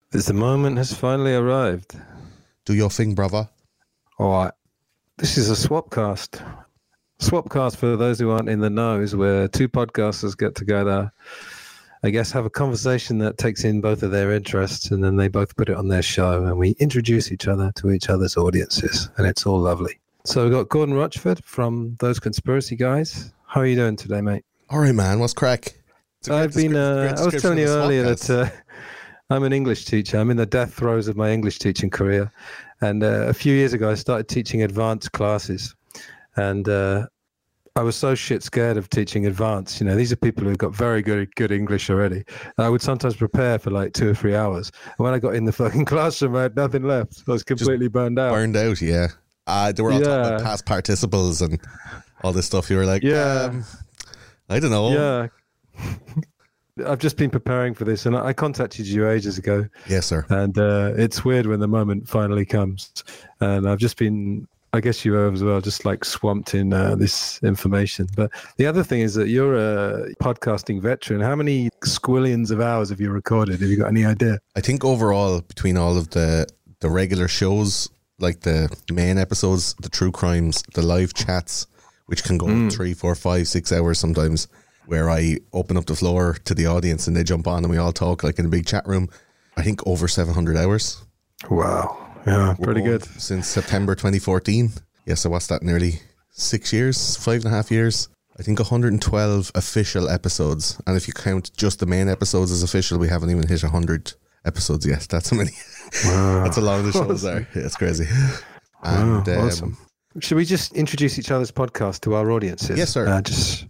The moment has finally arrived. Do your thing, brother. All right. This is a Swapcast. Swapcast, for those who aren't in the know, is where two podcasters get together, I guess, have a conversation that takes in both of their interests, and then they both put it on their show, and we introduce each other to each other's audiences, and it's all lovely. So we've got Gordon Rochford from Those Conspiracy Guys. How are you doing today, mate? All right, man. What's crack? I was telling you earlier that I'm an English teacher. I'm in the death throes of my English teaching career. And a few years ago, I started teaching advanced classes. And I was so shit scared of teaching advanced. You know, these are people who've got very good English already. And I would sometimes prepare for like 2 or 3 hours. And when I got in the fucking classroom, I had nothing left. I was completely burned out. Burned out, yeah. They were all talking about past participles and all this stuff. You were like, I don't know. Yeah. I've just been preparing for this, and I contacted you ages ago. Yes, sir. And it's weird when the moment finally comes. And I've just been, I guess you have as well, just like swamped in this information. But the other thing is that you're a podcasting veteran. How many squillions of hours have you recorded? Have you got any idea? I think overall, between all of the regular shows, like the main episodes, the true crimes, the live chats, which can go 3, 4, 5, 6 hours sometimes, where I open up the floor to the audience and they jump on and we all talk like in a big chat room. I think over 700 hours. Wow. Yeah, pretty good. Since September 2014. Yes, so what's that, nearly 6 years, 5.5 years? I think 112 official episodes. And if you count just the main episodes as official, we haven't even hit 100 episodes yet. That's how many. Wow. That's a lot of the shows there. Yeah, it's crazy. And, awesome. Should we just introduce each other's podcast to our audiences? Yes, sir.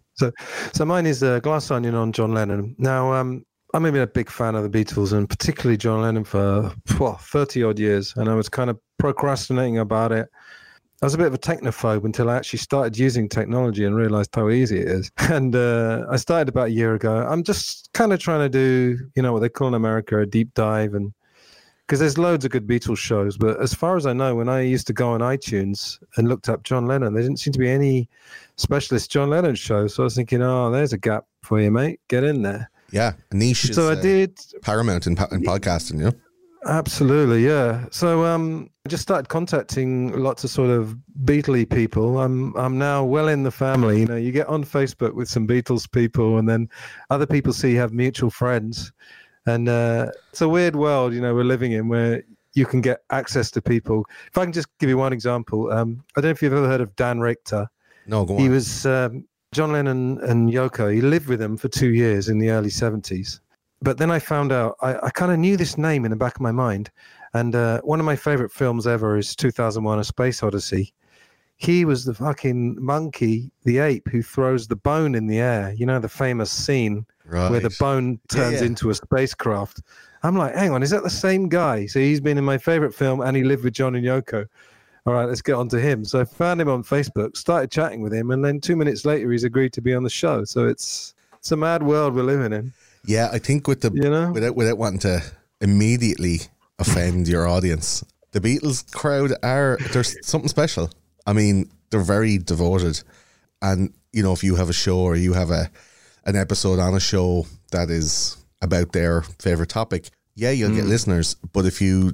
So mine is Glass Onion on John Lennon. Now, I'm a big fan of the Beatles, and particularly John Lennon for 30 odd years. And I was kind of procrastinating about it. I was a bit of a technophobe until I actually started using technology and realized how easy it is. And I started about a year ago. I'm just kind of trying to do, what they call in America a deep dive, and because there's loads of good Beatles shows. But as far as I know, when I used to go on iTunes and looked up John Lennon, there didn't seem to be any specialist John Lennon shows. So I was thinking, there's a gap for you, mate. Get in there. Yeah, niche. So I did paramount in podcasting, yeah. Absolutely, yeah. So I just started contacting lots of sort of Beatley people. I'm now well in the family. You get on Facebook with some Beatles people, and then other people see you have mutual friends, and it's a weird world, we're living in, where you can get access to people. If I can just give you one example, I don't know if you've ever heard of Dan Richter. No, go on. He was John Lennon and Yoko. He lived with them for 2 years in the early 70s. But then I found out, I kind of knew this name in the back of my mind. And one of my favorite films ever is 2001: A Space Odyssey. He was the fucking monkey, the ape, who throws the bone in the air. The famous scene where the bone turns into a spacecraft. I'm like, hang on, is that the same guy? So he's been in my favorite film and he lived with John and Yoko. All right, let's get on to him. So I found him on Facebook, started chatting with him, and then 2 minutes later, he's agreed to be on the show. So it's a mad world we're living in. Yeah, I think with the without wanting to immediately offend your audience, the Beatles crowd there's something special. I mean, they're very devoted, and if you have a show or you have an episode on a show that is about their favorite topic, you'll get listeners. But if you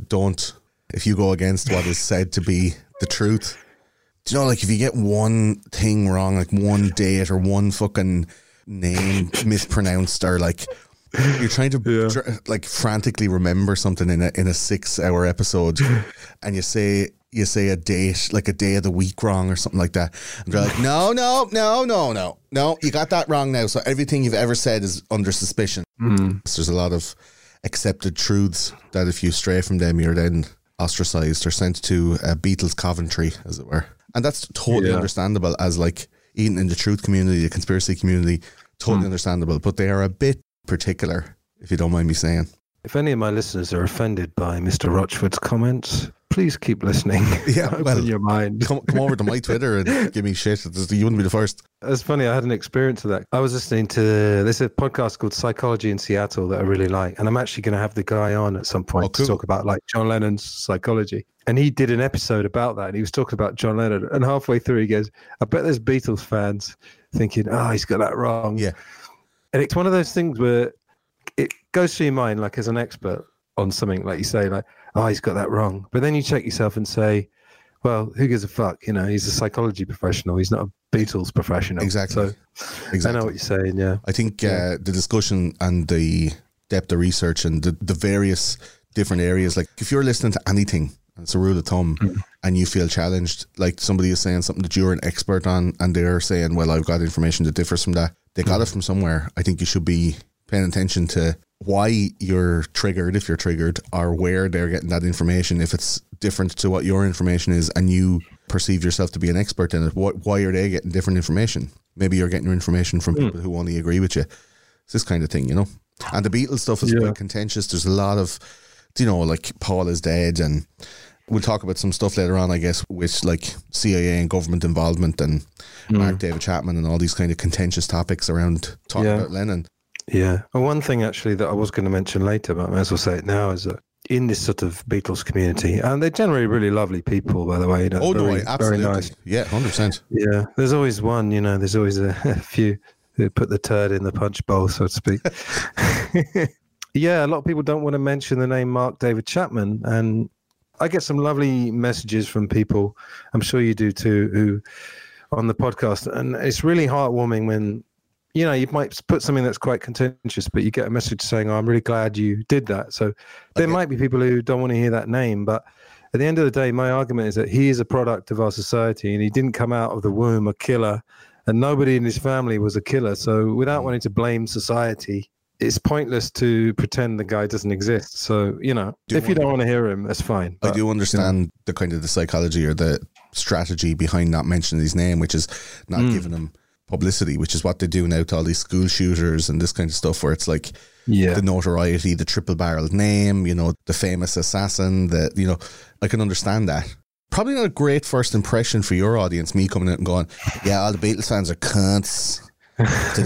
go against what is said to be the truth, like if you get one thing wrong, like one date or one fucking name mispronounced, or like you're trying to like frantically remember something in a 6-hour episode, and you say a date, like a day of the week wrong or something like that, and they're like, no, you got that wrong now, so everything you've ever said is under suspicion. So there's a lot of accepted truths that if you stray from them, you're then ostracized or sent to Beatles Coventry, as it were. And that's totally understandable, as like even in the truth community, the conspiracy community, totally understandable. But they are a bit particular, if you don't mind me saying. If any of my listeners are offended by Mr. Rochford's comments, please keep listening. Yeah, open your mind. Come over to my Twitter and give me shit. You wouldn't be the first. It's funny, I had an experience of that. I was listening to there's a podcast called Psychology in Seattle that I really like, and I'm actually going to have the guy on at some point to talk about like John Lennon's psychology. And he did an episode about that, and he was talking about John Lennon. And halfway through, he goes, "I bet there's Beatles fans thinking, he's got that wrong." Yeah, and it's one of those things where it goes through your mind, like as an expert, on something, like you say, like, oh, he's got that wrong. But then you check yourself and say, well, who gives a fuck? You know, he's a psychology professional. He's not a Beatles professional. Exactly. So I know what you're saying, yeah. I think the discussion and the depth of research and the various different areas, like if you're listening to anything, it's a rule of thumb, and you feel challenged, like somebody is saying something that you're an expert on and they're saying, well, I've got information that differs from that. They got it from somewhere. I think you should be paying attention to why you're triggered, if you're triggered, or where they're getting that information. If it's different to what your information is and you perceive yourself to be an expert in it, why are they getting different information? Maybe you're getting your information from people who only agree with you. It's this kind of thing, you know. And the Beatles stuff is quite contentious. There's a lot of, you know, like Paul is dead, and we'll talk about some stuff later on, I guess, with like CIA and government involvement and Mark David Chapman and all these kind of contentious topics around talking about Lennon. Yeah. Well, one thing actually that I was going to mention later, but I may as well say it now, is that in this sort of Beatles community, and they're generally really lovely people, by the way. You know, absolutely. Very nice. Yeah, 100%. Yeah. There's always one, you know, there's always a few who put the turd in the punch bowl, so to speak. Yeah, a lot of people don't want to mention the name Mark David Chapman, and I get some lovely messages from people, I'm sure you do too, who on the podcast, and it's really heartwarming when, you know, you might put something that's quite contentious, but you get a message saying, oh, I'm really glad you did that. So there might be people who don't want to hear that name, but at the end of the day, my argument is that he is a product of our society, and he didn't come out of the womb a killer, and nobody in his family was a killer. So without wanting to blame society, it's pointless to pretend the guy doesn't exist. So, you know, if you don't want to hear him, that's fine. But I do understand the kind of the psychology or the strategy behind not mentioning his name, which is not giving him publicity, which is what they do now to all these school shooters and this kind of stuff, where it's like the notoriety, the triple-barreled name, you know, the famous assassin, that, you know, I can understand that. Probably not a great first impression for your audience, me coming out and going, yeah, all the Beatles fans are cunts. if they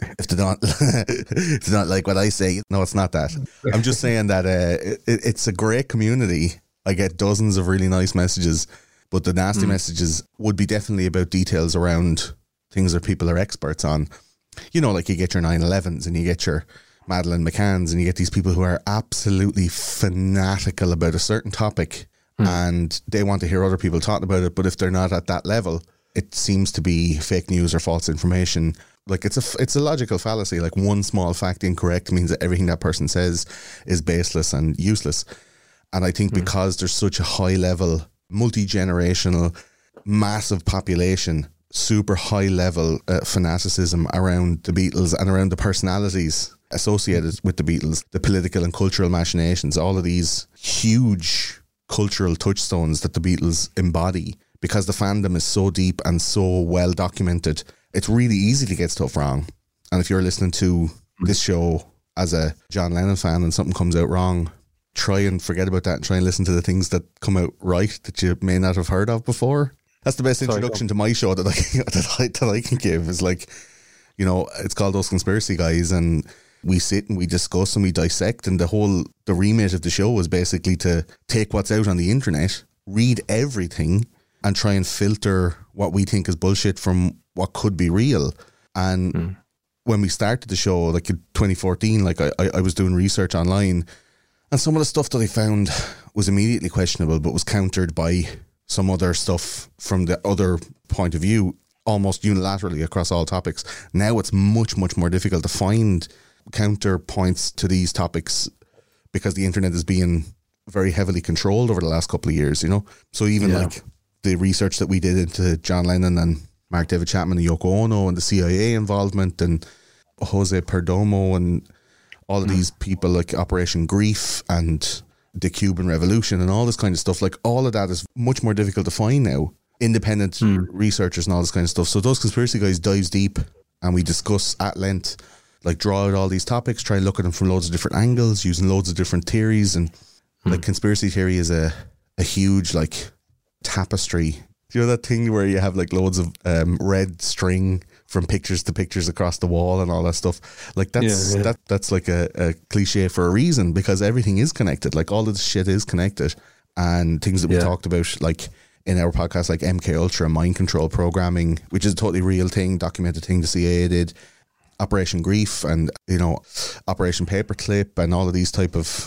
don't like what I say. No, it's not that. I'm just saying that it's a great community. I get dozens of really nice messages, but the nasty messages would be definitely about details around things that people are experts on. You know, like you get your 9/11s and you get your Madeleine McCanns, and you get these people who are absolutely fanatical about a certain topic and they want to hear other people talking about it, but if they're not at that level, it seems to be fake news or false information. Like it's a logical fallacy. Like one small fact incorrect means that everything that person says is baseless and useless. And I think because there's such a high level, multi-generational, massive population, super high level fanaticism around the Beatles and around the personalities associated with the Beatles, the political and cultural machinations, all of these huge cultural touchstones that the Beatles embody, because the fandom is so deep and so well documented, it's really easy to get stuff wrong. And if you're listening to this show as a John Lennon fan and something comes out wrong, try and forget about that and try and listen to the things that come out right that you may not have heard of before. That's the best introduction to my show that I can give, is like, you know, it's called Those Conspiracy Guys, and we sit and we discuss and we dissect, and the remit of the show is basically to take what's out on the internet, read everything, and try and filter what we think is bullshit from what could be real. And when we started the show, like in 2014, like I was doing research online, and some of the stuff that I found was immediately questionable, but was countered by some other stuff from the other point of view, almost unilaterally across all topics. Now it's much, much more difficult to find counterpoints to these topics because the internet is being very heavily controlled over the last couple of years, you know? So even like the research that we did into John Lennon and Mark David Chapman and Yoko Ono and the CIA involvement and Jose Perdomo and all of these people, like Operation Grief and the Cuban Revolution and all this kind of stuff, like all of that is much more difficult to find now. Independent researchers and all this kind of stuff. So Those Conspiracy Guys dives deep, and we discuss at length, like draw out all these topics, try and look at them from loads of different angles, using loads of different theories. And like conspiracy theory is a huge like tapestry. Do you know that thing where you have like loads of red string from pictures to pictures across the wall and all that stuff? Like that's like a cliche for a reason, because everything is connected. Like all of this shit is connected, and things that we talked about, like in our podcast, like MK Ultra, mind control programming, which is a totally real thing, documented thing the CIA did, Operation Grief, and you know, Operation Paperclip, and all of these type of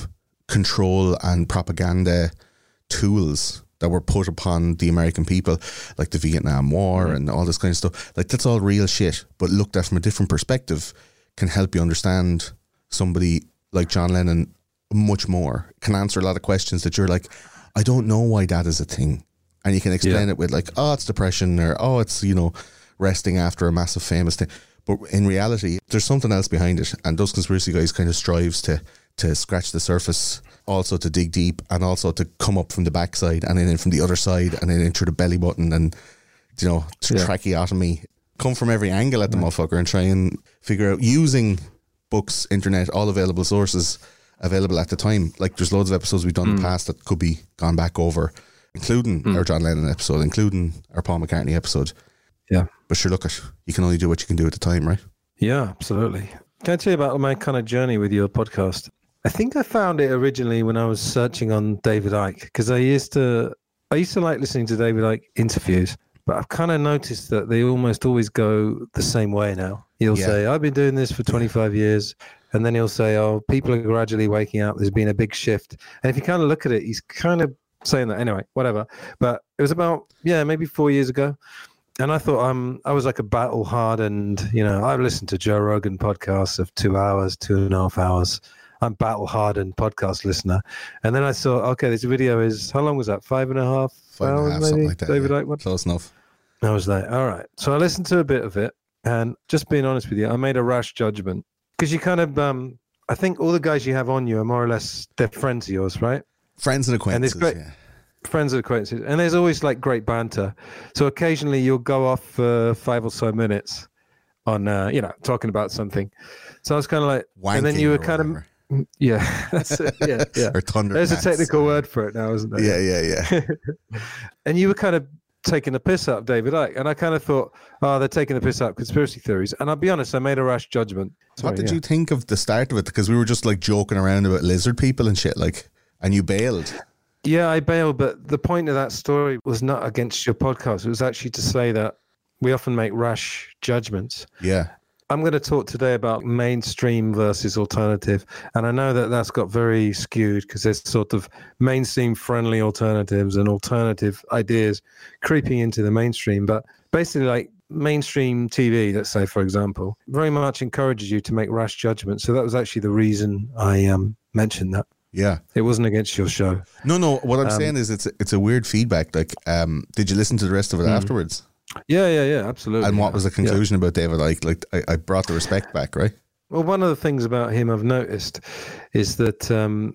control and propaganda tools that were put upon the American people, like the Vietnam War and all this kind of stuff. Like, that's all real shit, but looked at from a different perspective can help you understand somebody like John Lennon much more, can answer a lot of questions that you're like, I don't know why that is a thing. And you can explain it with like, oh, it's depression, or oh, it's, you know, resting after a massive famous thing. But in reality, there's something else behind it. And those conspiracy guys kind of strives to scratch the surface, also to dig deep, and also to come up from the backside and then in from the other side and then in through the belly button and, you know, tracheotomy. Come from every angle at the motherfucker and try and figure out, using books, internet, all available sources available at the time. Like, there's loads of episodes we've done in the past that could be gone back over, including our John Lennon episode, including our Paul McCartney episode. Yeah. But sure, look, you can only do what you can do at the time, right? Yeah, absolutely. Can I tell you about my kind of journey with your podcast? I think I found it originally when I was searching on David Icke, because I used to like listening to David Icke interviews, but I've kind of noticed that they almost always go the same way now. He'll say, I've been doing this for 25 years. And then he'll say, oh, people are gradually waking up. There's been a big shift. And if you kind of look at it, he's kind of saying that anyway, whatever. But it was about, maybe 4 years ago. And I thought I was like a battle-hardened, I've listened to Joe Rogan podcasts of 2 hours, 2.5 hours. I'm battle-hardened podcast listener. And then I saw, okay, this video is, how long was that? 5.5 hours, 5.5, maybe? something like that. David Icke one? Close enough. I was like, all right. So I listened to a bit of it. And just being honest with you, I made a rash judgment. Because you kind of, I think all the guys you have on you are more or less, they're friends of yours, right? Friends and acquaintances, friends and acquaintances. And there's always like great banter. So occasionally you'll go off for 5 or so minutes on, talking about something. So I was kind of like, wanking, and then you were kind of, that's it, yeah. Or thunder. There's a technical word for it now, isn't there? Yeah. And you were kind of taking the piss out of David Icke. And I kind of thought, oh, they're taking the piss out of conspiracy theories. And I'll be honest, I made a rash judgment. What did you think of the start of it? Because we were just like joking around about lizard people and shit, like, and you bailed. Yeah, I bailed, but the point of that story was not against your podcast. It was actually to say that we often make rash judgments. Yeah. I'm going to talk today about mainstream versus alternative. And I know that that's got very skewed because there's sort of mainstream friendly alternatives and alternative ideas creeping into the mainstream. But basically, like mainstream TV, let's say, for example, very much encourages you to make rash judgments. So that was actually the reason I mentioned that. Yeah. It wasn't against your show. No. What I'm saying is it's a weird feedback. Like, did you listen to the rest of it afterwards? Yeah, absolutely. And what was the conclusion about David Icke? Like, I brought the respect back, right? Well, one of the things about him I've noticed is that,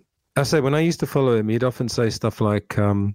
I say, when I used to follow him, he'd often say stuff like,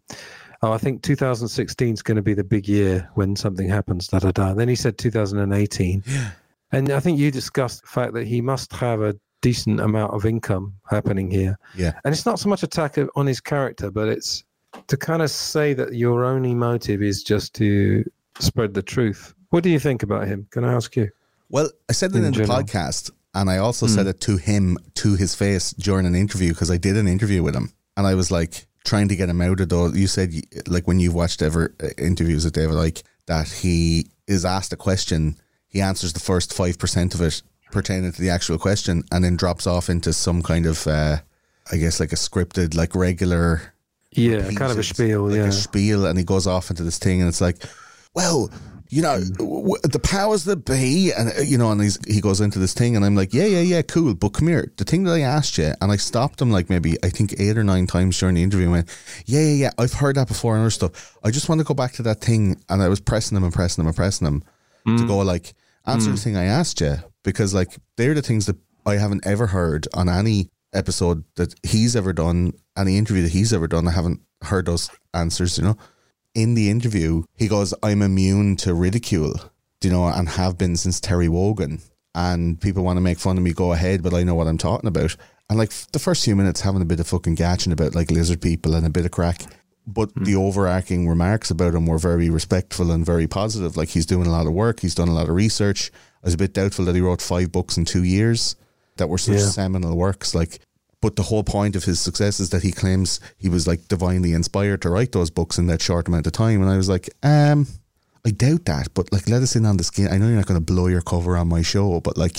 I think 2016 is going to be the big year when something happens, da-da-da. Then he said 2018. Yeah. And I think you discussed the fact that he must have a decent amount of income happening here. Yeah. And it's not so much attack on his character, but it's to kind of say that your only motive is just to spread the truth. What do you think about him? Can I ask you? Well, I said it in the podcast, and I also said it to him, to his face, during an interview, because I did an interview with him, and I was like trying to get him out of those. You said, like, when you've watched ever interviews with David Icke, that he is asked a question, he answers the first 5% of it pertaining to the actual question, and then drops off into some kind of, I guess, like a scripted, like regular, kind of a spiel, like a spiel, and he goes off into this thing, and it's like, well, the powers that be, and and he goes into this thing, and I'm like, yeah, cool, but come here, the thing that I asked you, and I stopped him like maybe I think 8 or 9 times during the interview, and went, yeah, I've heard that before and other stuff. I just want to go back to that thing, and I was pressing him to go like, answer the thing I asked you, because like they're the things that I haven't ever heard on any episode that he's ever done, any interview that he's ever done. I haven't heard those answers, In the interview, he goes, I'm immune to ridicule, and have been since Terry Wogan. And people want to make fun of me, go ahead, but I know what I'm talking about. And like the first few minutes having a bit of fucking gaching about like lizard people and a bit of crack. But the overarching remarks about him were very respectful and very positive. Like, he's doing a lot of work. He's done a lot of research. I was a bit doubtful that he wrote 5 books in 2 years that were such seminal works. Like, but the whole point of his success is that he claims he was like divinely inspired to write those books in that short amount of time. And I was like, I doubt that, but like, let us in on the skin. I know you're not going to blow your cover on my show, but like,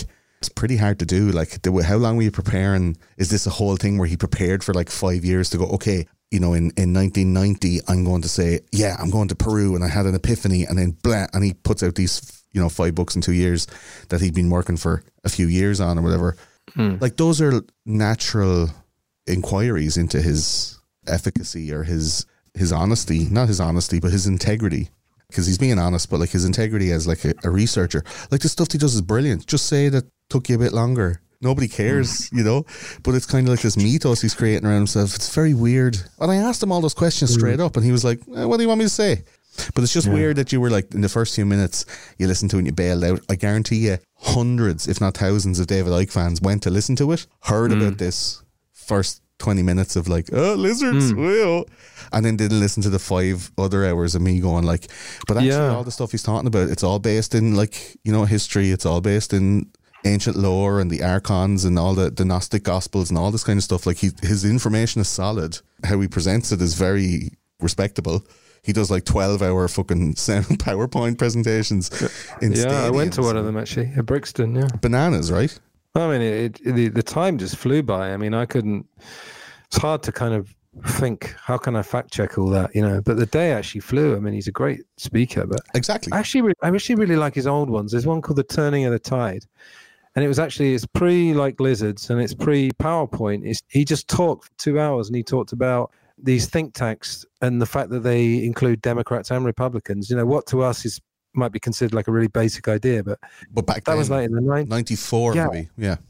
it's pretty hard to do. Like, how long were you preparing? Is this a whole thing where he prepared for like 5 years to go, okay, you know, in 1990, I'm going to say, yeah, I'm going to Peru and I had an epiphany, and then blah, and he puts out these, you know, 5 books in 2 years that he'd been working for a few years on or whatever. Like, those are natural inquiries into his efficacy or his honesty, not his honesty, but his integrity. Because he's being honest, but like his integrity as like a researcher. Like, the stuff he does is brilliant. Just say that took you a bit longer. Nobody cares, you know? But it's kind of like this mythos he's creating around himself. It's very weird. And I asked him all those questions straight up, and he was like, what do you want me to say? But it's just weird that you were like, in the first few minutes, you listened to it and you bailed out. I guarantee you hundreds, if not thousands of David Icke fans went to listen to it, heard about this first 20 minutes of like, oh, lizards, well, and then didn't listen to the 5 other hours of me going like, but actually all the stuff he's talking about, it's all based in like, you know, history. It's all based in ancient lore and the archons and all the Gnostic gospels and all this kind of stuff. Like, his information is solid. How he presents it is very respectable. He does like 12-hour fucking PowerPoint presentations in stadiums. I went to one of them actually at Brixton. Yeah, bananas, right? I mean, the time just flew by. I mean, I couldn't. It's hard to kind of think, how can I fact check all that, you know? But the day actually flew. I mean, he's a great speaker, but exactly. I actually really like his old ones. There's one called The Turning of the Tide, and it's pre like Lizards, and it's pre PowerPoint. He just talked for 2 hours, and he talked about these think tanks and the fact that they include Democrats and Republicans. You know, what to us might be considered like a really basic idea, but back that then, was like in the 94 maybe.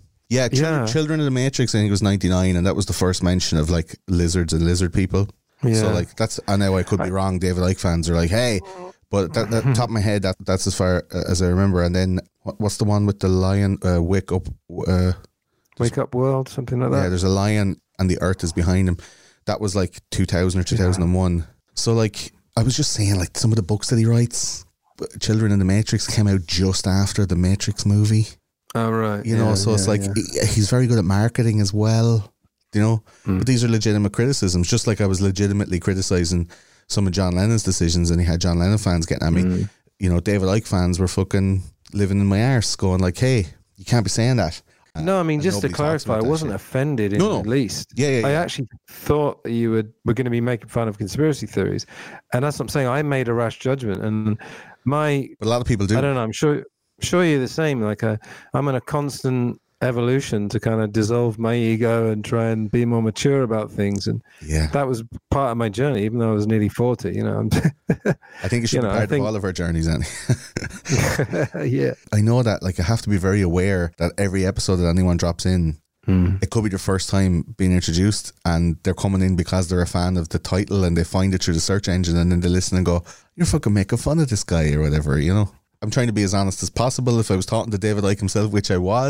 Children of the Matrix, I think it was 99, and that was the first mention of like lizards and lizard people. So like, that's, I know I could be wrong. David Icke fans are like, hey, but that top of my head, that's as far as I remember. And then what's the one with the lion? Wake Up World, something like that. Yeah, there's a lion and the earth is behind him. That was like 2000 or 2001. So like, I was just saying, like, some of the books that he writes, Children in the Matrix came out just after the Matrix movie. Oh, right. You know, so it's like, he's very good at marketing as well, you know? But these are legitimate criticisms, just like I was legitimately criticizing some of John Lennon's decisions, and he had John Lennon fans getting at me. You know, David Icke fans were fucking living in my arse going like, hey, you can't be saying that. No, I mean, just to clarify, I wasn't offended in the least. I actually thought you were going to be making fun of conspiracy theories. And that's what I'm saying. I made a rash judgment. And but a lot of people do. I don't know. I'm sure you're the same. Like, I'm in a constant evolution to kind of dissolve my ego and try and be more mature about things. And that was part of my journey, even though I was nearly 40, you know. I think it should be part of all of our journeys, Annie. I know that, like, I have to be very aware that every episode that anyone drops in, it could be their first time being introduced, and they're coming in because they're a fan of the title and they find it through the search engine, and then they listen and go, you're fucking making fun of this guy or whatever, you know. I'm trying to be as honest as possible. If I was talking to David Icke himself, which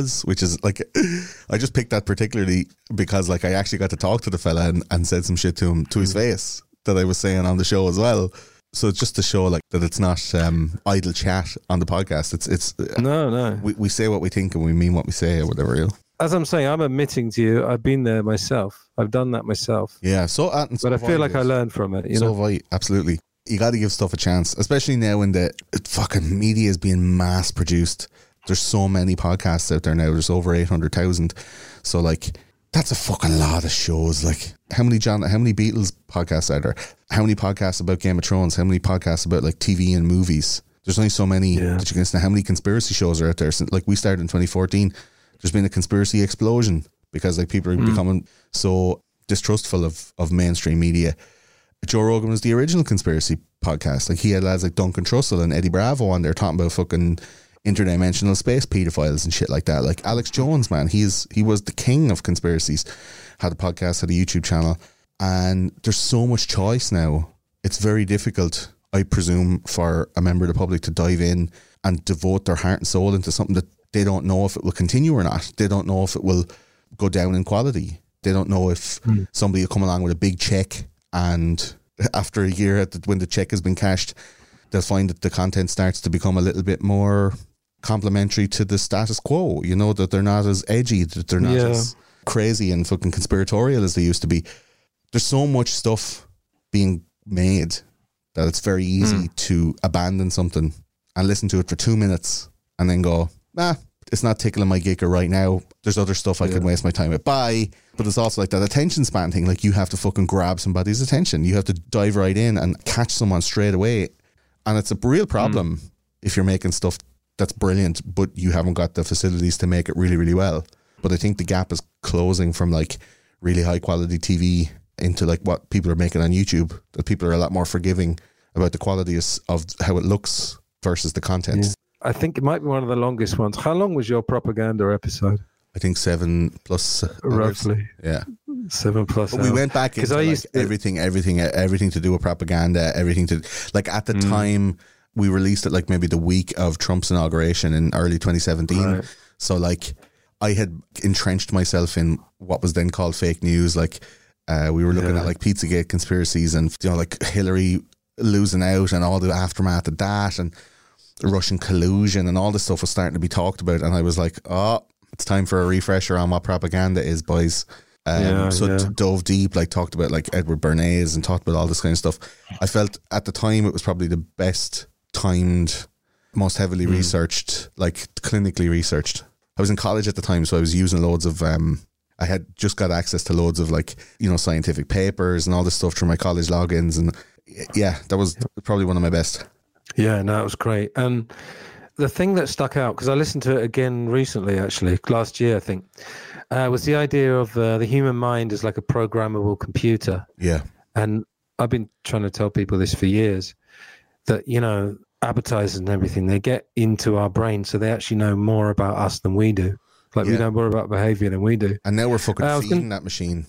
is like, I just picked that particularly because like I actually got to talk to the fella and said some shit to him to his face that I was saying on the show as well. So it's just to show like that it's not idle chat on the podcast. It's no. We say what we think and we mean what we say or whatever. You know? As I'm saying, I'm admitting to you, I've been there myself. I've done that myself. Yeah. But I feel like I learned from it. You know? Have I, absolutely. You got to give stuff a chance, especially now when the fucking media is being mass produced. There's so many podcasts out there now. There's over 800,000. So like, that's a fucking lot of shows. Like, how many Beatles podcasts are there? How many podcasts about Game of Thrones? How many podcasts about like TV and movies? There's only so many that you can listen to. How many conspiracy shows are out there? Since, like, we started in 2014, there's been a conspiracy explosion because like people are becoming so distrustful of mainstream media. Joe Rogan was the original conspiracy podcast. Like, he had lads like Duncan Trussell and Eddie Bravo on there talking about fucking interdimensional space pedophiles and shit like that. Like Alex Jones, man, he was the king of conspiracies. Had a podcast, had a YouTube channel, and there's so much choice now. It's very difficult, I presume, for a member of the public to dive in and devote their heart and soul into something that they don't know if it will continue or not. They don't know if it will go down in quality. They don't know if somebody will come along with a big check, and after a year when the check has been cashed, they'll find that the content starts to become a little bit more complementary to the status quo, you know, that they're not as edgy, that they're not as crazy and fucking conspiratorial as they used to be. There's so much stuff being made that it's very easy to abandon something and listen to it for 2 minutes and then go, it's not tickling my gicker right now. There's other stuff I can waste my time with. Bye. But it's also like that attention span thing. Like, you have to fucking grab somebody's attention. You have to dive right in and catch someone straight away. And it's a real problem if you're making stuff that's brilliant, but you haven't got the facilities to make it really, really well. But I think the gap is closing from like really high quality TV into like what people are making on YouTube. That people are a lot more forgiving about the quality of how it looks versus the content. Yeah. I think it might be one of the longest ones. How long was your propaganda episode? I think 7+ roughly. Hours. Yeah, 7+. But we went back into like everything to do with propaganda. Everything to like at the time we released it like maybe the week of Trump's inauguration in early 2017. Right. So like I had entrenched myself in what was then called fake news. Like we were looking at like Pizzagate conspiracies and, you know, like Hillary losing out and all the aftermath of that and Russian collusion and all this stuff was starting to be talked about. And I was like, oh, it's time for a refresher on what propaganda is, boys. Dove deep, like talked about like Edward Bernays and talked about all this kind of stuff. I felt at the time it was probably the best timed, most heavily researched, like clinically researched. I was in college at the time, so I was using loads of I had just got access to loads of like, you know, scientific papers and all this stuff through my college logins, and yeah, that was probably one of my best. Yeah, no, it was great. And the thing that stuck out, because I listened to it again recently, actually last year I think, was the idea of the human mind as like a programmable computer. Yeah. And I've been trying to tell people this for years, that, you know, advertisers and everything, they get into our brain, so they actually know more about us than we do. Like we know more about behavior than we do. And now we're fucking feeding that machine.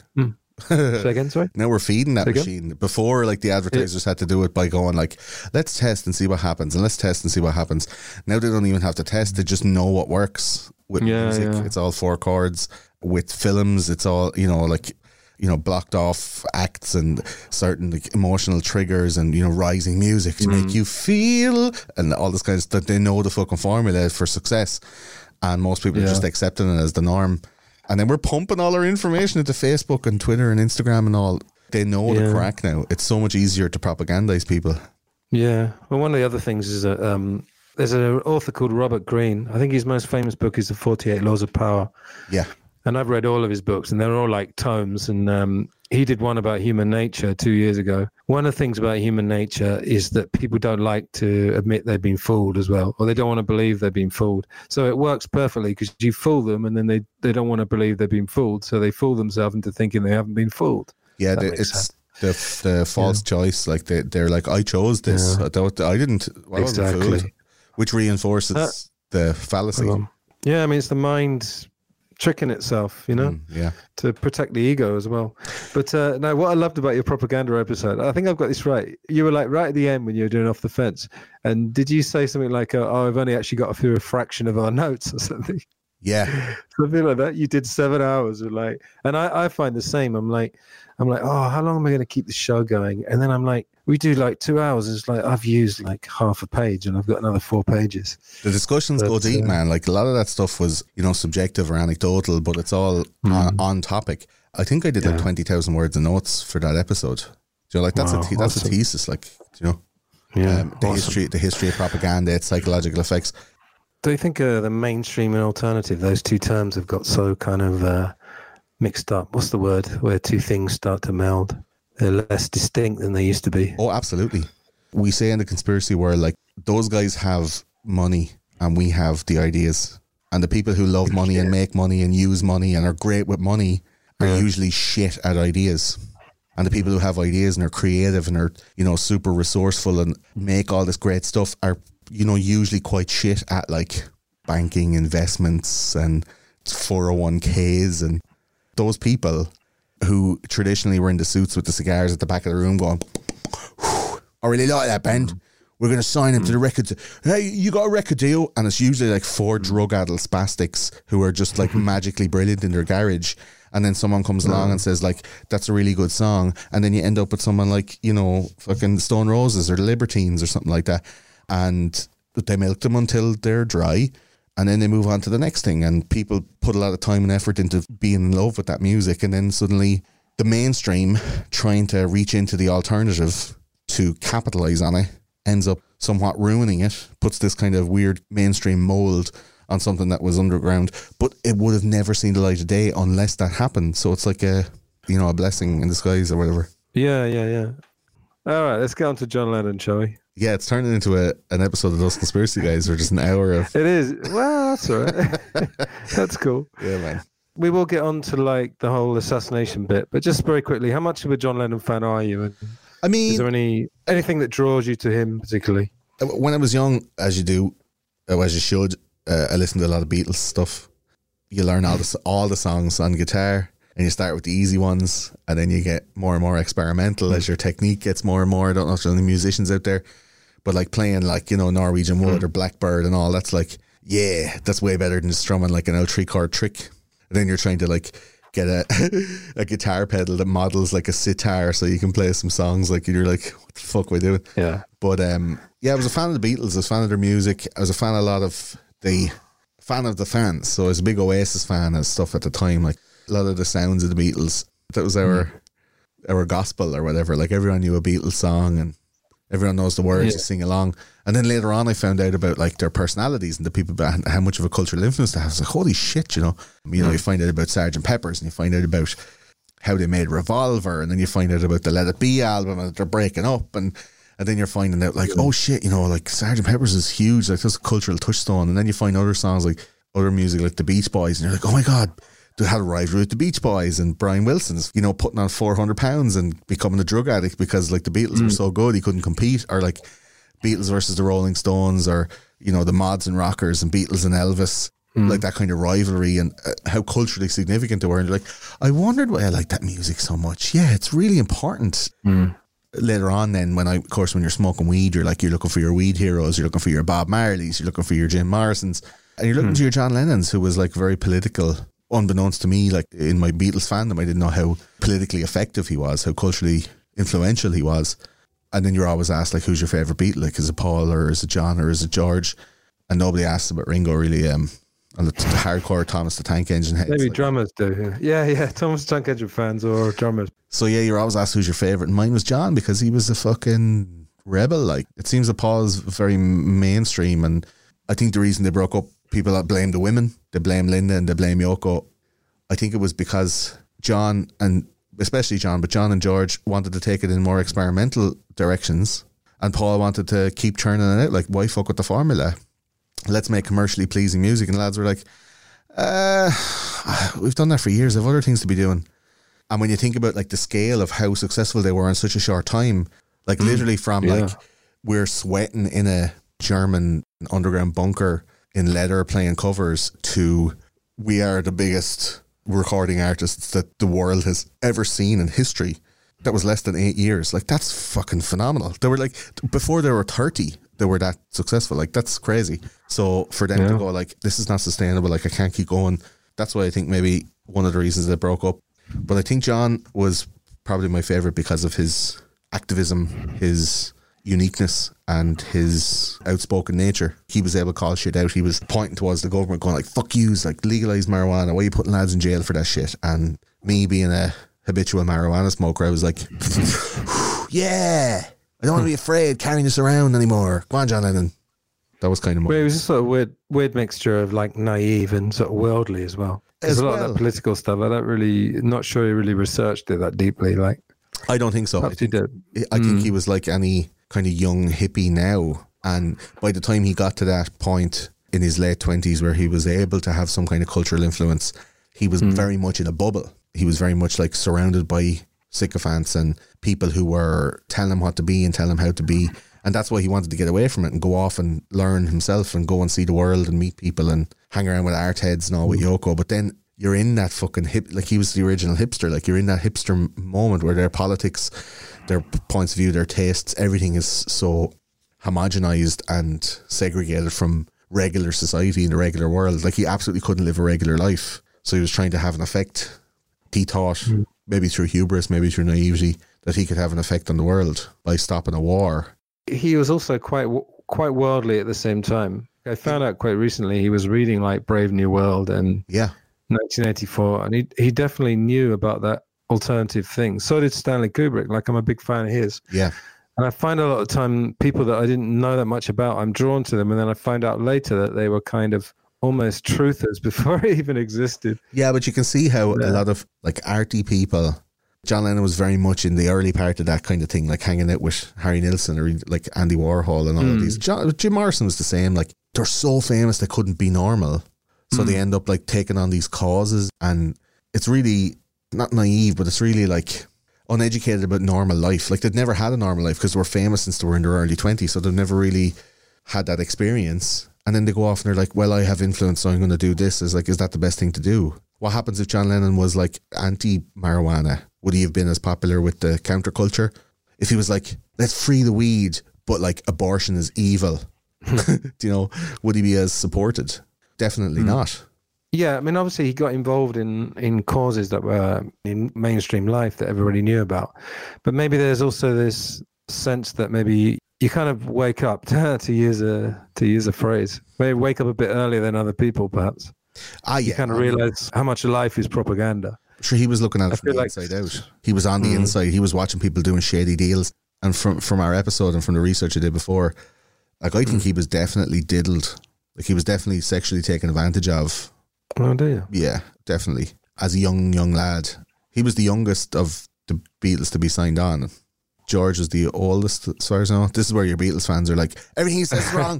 Say again, sorry? Now we're feeding that machine. Before, like, the advertisers had to do it by going like, let's test and see what happens, and let's test and see what happens. Now they don't even have to test, they just know what works with music. It's all 4 chords. With films, it's all, you know, like, you know, blocked off acts and certain like emotional triggers and, you know, rising music to make you feel and all this kind of stuff. They know the fucking formula for success, and most people are just accepting it as the norm. And then we're pumping all our information into Facebook and Twitter and Instagram and all. They know the crack now. It's so much easier to propagandize people. Yeah. Well, one of the other things is that there's an author called Robert Greene. I think his most famous book is The 48 Laws of Power. Yeah. And I've read all of his books, and they're all like tomes. And he did one about human nature 2 years ago. One of the things about human nature is that people don't like to admit they've been fooled as well, or they don't want to believe they've been fooled. So it works perfectly because you fool them, and then they don't want to believe they've been fooled, so they fool themselves into thinking they haven't been fooled. Yeah, it's the false choice. Like they're like, I chose this. I didn't. I wasn't fooled, which reinforces the fallacy. Yeah, I mean, it's the mind tricking itself, you know, to protect the ego as well. But no, what I loved about your propaganda episode, I think I've got this right. You were like right at the end when you were doing Off the Fence, and did you say something like, "Oh, I've only actually got through a fraction of our notes" or something? Yeah, something like that. You did 7 hours of like, and I find the same. I'm like, oh, how long am I going to keep the show going? And then I'm like, we do like 2 hours. It's like I've used like half a page, and I've got another 4 pages. The discussions go deep, man. Like a lot of that stuff was, you know, subjective or anecdotal, but it's all on topic. I think I did like 20,000 words of notes for that episode. Do you know, like that's a thesis, like, you know, the history of propaganda, its psychological effects. Do you think the mainstream and alternative, those two terms have got so kind of mixed up? What's the word where two things start to meld? They're less distinct than they used to be. Oh, absolutely. We say in the conspiracy world, like, those guys have money and we have the ideas. And the people who love money and make money and use money and are great with money are usually shit at ideas. And the people who have ideas and are creative and are, you know, super resourceful and make all this great stuff are, you know, usually quite shit at like banking, investments and 401ks. And those people who traditionally were in the suits with the cigars at the back of the room going, I really like that band. We're going to sign him to the record. Hey, you got a record deal? And it's usually like 4 drug-addled spastics who are just like magically brilliant in their garage. And then someone comes along and says like, that's a really good song. And then you end up with someone like, you know, fucking Stone Roses or the Libertines or something like that. And they milk them until they're dry. And then they move on to the next thing. And people put a lot of time and effort into being in love with that music. And then suddenly the mainstream trying to reach into the alternative to capitalize on it ends up somewhat ruining it, puts this kind of weird mainstream mold on something that was underground, but it would have never seen the light of day unless that happened. So it's like a blessing in disguise or whatever. Yeah. All right, let's get on to John Lennon, shall we? Yeah, it's turning into an episode of those conspiracy guys, or just an hour of... It is. Well, that's all right. That's cool. Yeah, man. We will get on to like the whole assassination bit, but just very quickly, how much of a John Lennon fan are you? And I mean, is there anything that draws you to him particularly? When I was young, as you do, as you should, I listened to a lot of Beatles stuff. You learn all the songs on guitar, and you start with the easy ones, and then you get more and more experimental as your technique gets more and more. I don't know if there's any musicians out there, but like playing like, Norwegian Wood or Blackbird and all, that's like, yeah, that's way better than just strumming like an L3 chord trick. And then you're trying to like get a guitar pedal that models like a sitar so you can play some songs. Like you're like, what the fuck are we doing? Yeah. But I was a fan of the Beatles. I was a fan of their music. I was a fan of the fans. So I was a big Oasis fan and stuff at the time. Like a lot of the sounds of the Beatles. That was our gospel or whatever. Like everyone knew a Beatles song and everyone knows the words, you sing along. And then later on I found out about like their personalities and the people, how much of a cultural influence they have. I was like, holy shit, you find out about Sgt. Pepper's, and you find out about how they made Revolver, and then you find out about the Let It Be album and they're breaking up, and then you're finding out like, oh shit, like Sgt. Pepper's is huge, like that's a cultural touchstone. And then you find other songs, like other music like the Beach Boys, and you're like, oh my God, they had a rivalry with the Beach Boys, and Brian Wilson's, putting on 400 pounds and becoming a drug addict because like the Beatles were so good he couldn't compete. Or like Beatles versus the Rolling Stones, or the Mods and Rockers and Beatles and Elvis, like that kind of rivalry, and how culturally significant they were. And you're like, I wondered why I like that music so much. Yeah, it's really important. Later on then, when you're smoking weed, you're looking for your weed heroes, you're looking for your Bob Marleys, you're looking for your Jim Morrisons, and you're looking to your John Lennons, who was like very political. Unbeknownst to me, like in my Beatles fandom, I didn't know how politically effective he was, how culturally influential he was. And then you're always asked, like, who's your favourite Beatle? Like, is it Paul, or is it John, or is it George? And nobody asks about Ringo, really. And the hardcore Thomas the Tank Engine heads. Maybe drummers do. Yeah. Thomas the Tank Engine fans or drummers. So yeah, you're always asked who's your favourite. And mine was John, because he was a fucking rebel. Like, it seems that Paul's very mainstream, and I think the reason they broke up, people that blame the women, they blame Linda and they blame Yoko. I think it was because John, and especially John, but John and George wanted to take it in more experimental directions, and Paul wanted to keep churning it out. Like, why fuck with the formula? Let's make commercially pleasing music. And lads were like, we've done that for years. I've other things to be doing. And when you think about like the scale of how successful they were in such a short time, like literally from like we're sweating in a German underground bunker in leather playing covers to we are the biggest recording artists that the world has ever seen in history. That was less than 8 years. Like, that's fucking phenomenal. They were like, before they were 30, they were that successful. Like, that's crazy. So for them to go like, this is not sustainable, like I can't keep going. That's why I think maybe one of the reasons they broke up. But I think John was probably my favourite because of his activism, his uniqueness, and his outspoken nature. He was able to call shit out. He was pointing towards the government going like, fuck yous, like legalise marijuana. Why are you putting lads in jail for that shit? And me being a habitual marijuana smoker, I was like, yeah, I don't want to be afraid carrying this around anymore. Go on, John Lennon. That was kind of it was a sort of weird mixture of like naive and sort of worldly as well. There's a lot of that political stuff. Not sure he really researched it that deeply. Like, I don't think so. Perhaps he did. I think he was like any kind of young hippie now, and by the time he got to that point in his late 20s where he was able to have some kind of cultural influence, he was very much in a bubble. He was very much like surrounded by sycophants and people who were telling him what to be and telling him how to be, and that's why he wanted to get away from it and go off and learn himself and go and see the world and meet people and hang around with art heads and all with Yoko. But then you're in that fucking hip, like he was the original hipster, like you're in that hipster moment where their politics, their points of view, their tastes, everything is so homogenized and segregated from regular society in the regular world. Like he absolutely couldn't live a regular life. So he was trying to have an effect. He thought, maybe through hubris, maybe through naivety, that he could have an effect on the world by stopping a war. He was also quite worldly at the same time. I found out quite recently he was reading like Brave New World and 1984, and he definitely knew about that alternative thing. So did Stanley Kubrick. Like, I'm a big fan of his. Yeah. And I find a lot of time people that I didn't know that much about, I'm drawn to them, and then I find out later that they were kind of almost truthers before it even existed. Yeah, but you can see how a lot of like arty people, John Lennon was very much in the early part of that kind of thing, like hanging out with Harry Nilsson or like Andy Warhol and all of these. Jim Morrison was the same. Like, they're so famous they couldn't be normal. So they end up like taking on these causes, and it's really not naive, but it's really like uneducated about normal life. Like, they'd never had a normal life because they were famous since they were in their early 20s, so they've never really had that experience. And then they go off and they're like, well, I have influence, so I'm going to do this. Is that the best thing to do? What happens if John Lennon was like anti-marijuana? Would he have been as popular with the counterculture? If he was like, let's free the weed, but like abortion is evil, would he be as supported? Definitely not. Yeah, I mean, obviously he got involved in causes that were in mainstream life that everybody knew about. But maybe there's also this sense that maybe you kind of wake up, to use a phrase, maybe wake up a bit earlier than other people, perhaps. You kind of realize how much life is propaganda. Sure, he was looking at it from the inside out. He was on the inside. He was watching people doing shady deals. And from our episode and from the research I did before, like, I think he was definitely diddled. Like, he was definitely sexually taken advantage of. Oh, do you? Yeah, definitely. As a young lad. He was the youngest of the Beatles to be signed on. George was the oldest, as far as I know. This is where your Beatles fans are like, everything he says is wrong.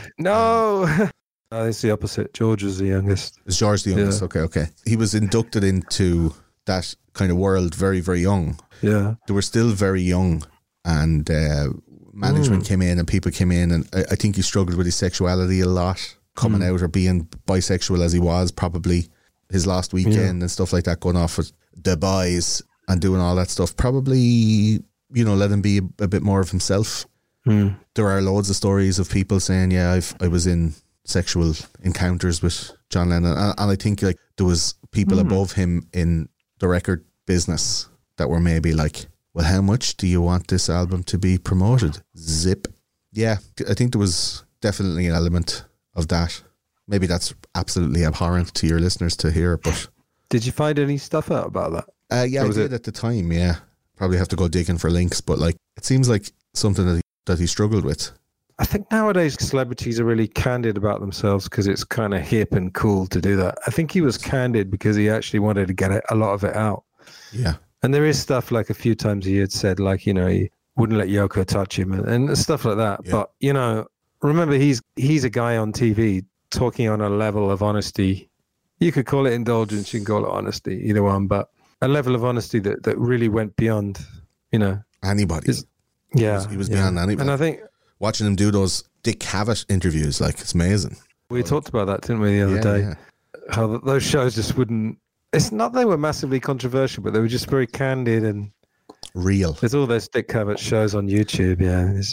No. No, it's the opposite. George was the youngest. Is George the youngest? Yeah. Okay. He was inducted into that kind of world very, very young. Yeah. They were still very young, and management came in and people came in, and I think he struggled with his sexuality a lot, coming out or being bisexual as he was, probably his last weekend and stuff like that, going off with the boys and doing all that stuff, probably, let him be a bit more of himself. There are loads of stories of people saying, I was in sexual encounters with John Lennon, and I think like there was people above him in the record business that were maybe like, well, how much do you want this album to be promoted? Zip. Yeah, I think there was definitely an element of that. Maybe that's absolutely abhorrent to your listeners to hear, but... Did you find any stuff out about that? Yeah, I did at the time, yeah. Probably have to go digging for links, but like, it seems like something that he struggled with. I think nowadays celebrities are really candid about themselves because it's kind of hip and cool to do that. I think he was candid because he actually wanted to get a lot of it out. Yeah. And there is stuff like a few times he had said, like, he wouldn't let Yoko touch him and stuff like that. Yeah. But, remember, he's a guy on TV talking on a level of honesty. You could call it indulgence, you can call it honesty, either one, but a level of honesty that really went beyond, anybody. He was beyond anybody. And I think watching him do those Dick Cavett interviews, like, it's amazing. We talked about that, didn't we, the other day? Yeah. How those shows just wouldn't... It's not they were massively controversial, but they were just very candid and... real. There's all those Dick Cavett shows on YouTube,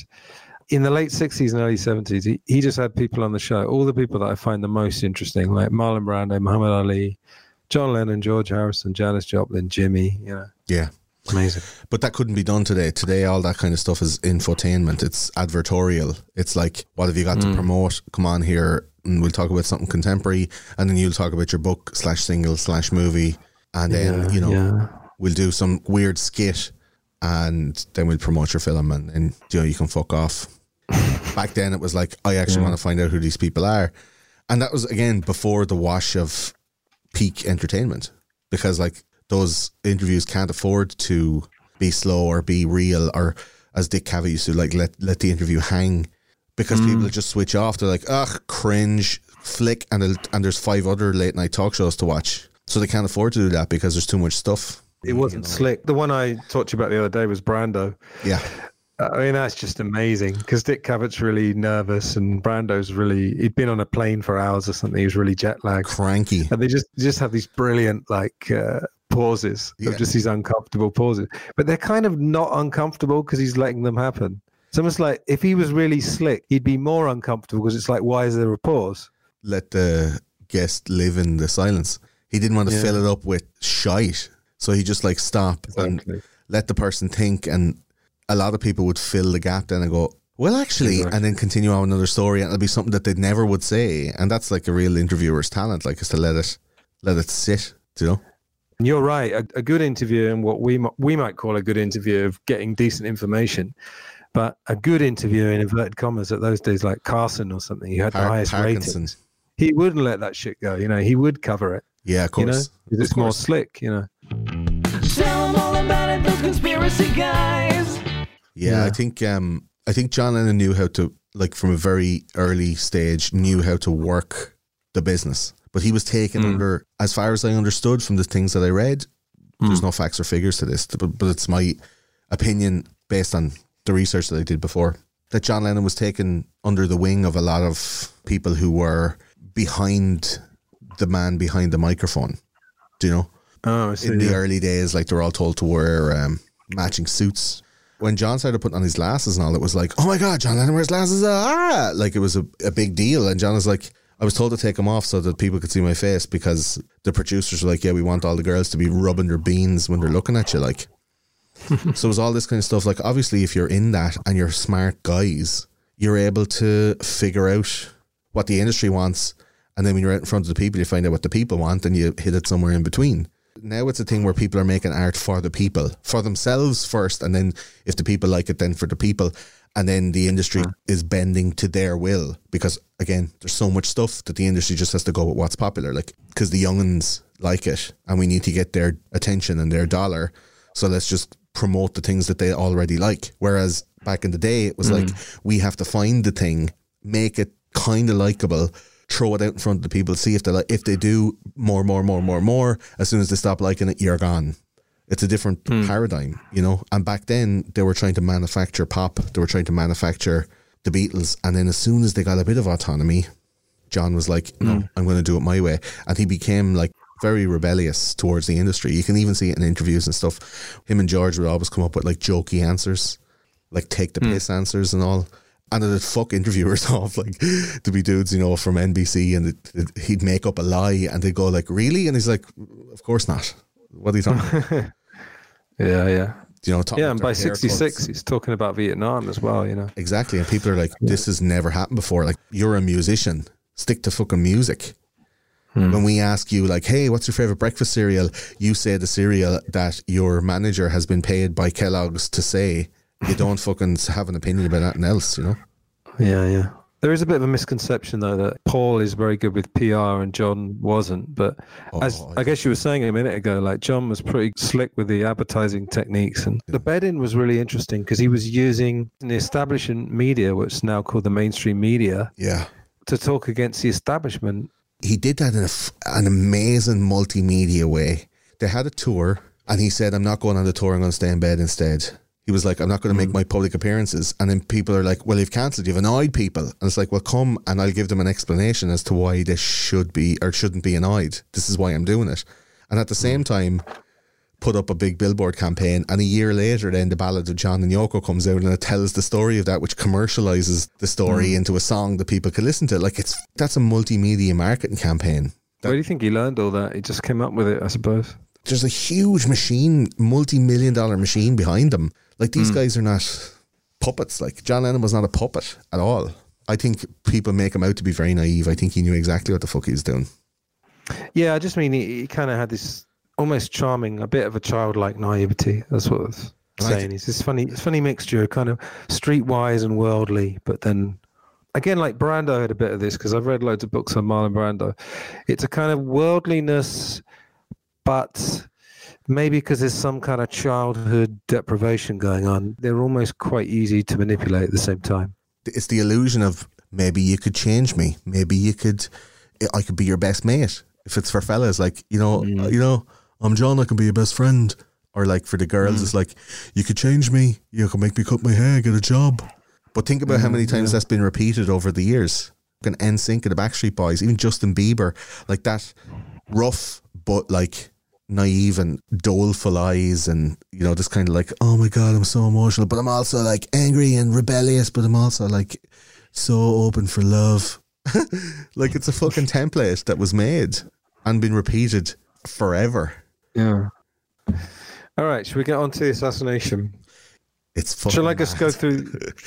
in the late 60s and early 70s, he just had people on the show, all the people that I find the most interesting, like Marlon Brando, Muhammad Ali, John Lennon, George Harrison, Janis Joplin, Jimmy, Yeah. Amazing. But that couldn't be done today. Today, all that kind of stuff is infotainment. It's advertorial. It's like, what have you got to promote? Come on here and we'll talk about something contemporary, and then you'll talk about your book /single/movie, and then, we'll do some weird skit, and then we'll promote your film, and you can fuck off. Back then, it was like, I actually want to find out who these people are. And that was, again, before the wash of peak entertainment, because like, those interviews can't afford to be slow or be real, or as Dick Cavett used to, like, let the interview hang, because people just switch off. They're like, ugh, cringe, flick, and there's 5 other late night talk shows to watch, so they can't afford to do that because there's too much stuff. It wasn't slick. The one I talked to you about the other day was Brando. Yeah. I mean, that's just amazing because Dick Cavett's really nervous and Brando's he'd been on a plane for hours or something. He was really jet lagged. Cranky. And they just have these brilliant, like, pauses of just these uncomfortable pauses. But they're kind of not uncomfortable because he's letting them happen. It's almost like if he was really slick, he'd be more uncomfortable because it's like, why is there a pause? Let the guest live in the silence. He didn't want to fill it up with shite. So he just like stop and let the person think, and a lot of people would fill the gap then and go, well, actually, and then continue on another story, and it'll be something that they never would say. And that's like a real interviewer's talent, like, is to let it sit, And you're right. A good interview, and what we might call a good interview of getting decent information, but a good interview in inverted commas at those days, like Carson or something, you had the highest ratings. he wouldn't let that shit go. He would cover it. Yeah, of course. It's more slick. Tell them all about it, those conspiracy guys. Yeah, I think John Lennon knew how to, like, from a very early stage, knew how to work the business. But he was taken under, as far as I understood from the things that I read, there's no facts or figures to this, but it's my opinion based on the research that I did before, that John Lennon was taken under the wing of a lot of people who were behind the man behind the microphone. Do you know? Oh, I see. In the early days, like, they were all told to wear matching suits. When John started putting on his glasses and all, it was like, oh my God, John Lennon wears glasses. Like, it was a big deal. And John was like, I was told to take them off so that people could see my face, because the producers were like, yeah, we want all the girls to be rubbing their beans when they're looking at you. Like, so it was all this kind of stuff. Like, obviously, if you're in that and you're smart guys, you're able to figure out what the industry wants. And then when you're out in front of the people, you find out what the people want and you hit it somewhere in between. Now it's a thing where people are making art for the people, for themselves first, and then if the people like it, then for the people, and then the industry is bending to their will, because again, there's so much stuff that the industry just has to go with what's popular, like, because the young'uns like it and we need to get their attention and their dollar, so let's just promote the things that they already like. Whereas back in the day, it was like, we have to find the thing, make it kind of likable, throw it out in front of the people, see if they like. If they do more, as soon as they stop liking it, you're gone. It's a different paradigm, And back then, they were trying to manufacture pop. They were trying to manufacture the Beatles. And then as soon as they got a bit of autonomy, John was like, no, I'm going to do it my way. And he became, like, very rebellious towards the industry. You can even see it in interviews and stuff. Him and George would always come up with, like, jokey answers, like take the piss answers and all. And it'd fuck interviewers off, like, to be dudes, from NBC, and he'd make up a lie, and they'd go like, really? And he's like, of course not. What are you talking about? Yeah. And by 66, he's talking about Vietnam as well, Exactly. And people are like, this has never happened before. Like, you're a musician. Stick to fucking music. When we ask you, like, hey, what's your favourite breakfast cereal? You say the cereal that your manager has been paid by Kellogg's to say. You don't fucking have an opinion about anything else, Yeah. There is a bit of a misconception, though, that Paul is very good with PR and John wasn't. But I guess you were saying a minute ago, like, John was pretty slick with the advertising techniques. And the bed-in was really interesting because he was using the establishment media, what's now called the mainstream media, to talk against the establishment. He did that in an amazing multimedia way. They had a tour, and he said, I'm not going on the tour, I'm going to stay in bed instead. He was like, I'm not going to make my public appearances. And then people are like, well, you've cancelled, you've annoyed people. And it's like, well, come and I'll give them an explanation as to why they should be or shouldn't be annoyed. This is why I'm doing it. And at the same time, put up a big billboard campaign. And a year later, then the Ballad of John and Yoko comes out and it tells the story of that, which commercializes the story into a song that people could listen to. Like, that's a multimedia marketing campaign. Where do you think he learned all that? He just came up with it, I suppose. There's a huge machine, multi-million-dollar machine behind them. Like, these guys are not puppets. Like, John Lennon was not a puppet at all. I think people make him out to be very naive. I think he knew exactly what the fuck he was doing. Yeah, I just mean he kind of had this almost charming, a bit of a childlike naivety. That's what I was saying. He's this funny mixture, kind of streetwise and worldly. But then, again, like Brando had a bit of this, because I've read loads of books on Marlon Brando. It's a kind of worldliness, but maybe because there's some kind of childhood deprivation going on, they're almost quite easy to manipulate at the same time. It's the illusion of, maybe you could change me. Maybe I could be your best mate. If it's for fellas, like, I'm John, I can be your best friend. Or like for the girls, it's like, you could change me. You can make me cut my hair, get a job. But think about how many times that's been repeated over the years. An NSYNC and the Backstreet Boys, even Justin Bieber, like that rough, but like naive and doleful eyes, and this kind of like, oh my God, I'm so emotional, but I'm also like angry and rebellious, but I'm also like so open for love. Like, it's a fucking template that was made and been repeated forever. Yeah. All right, should we get on to the assassination? It's fucking Shall I just go through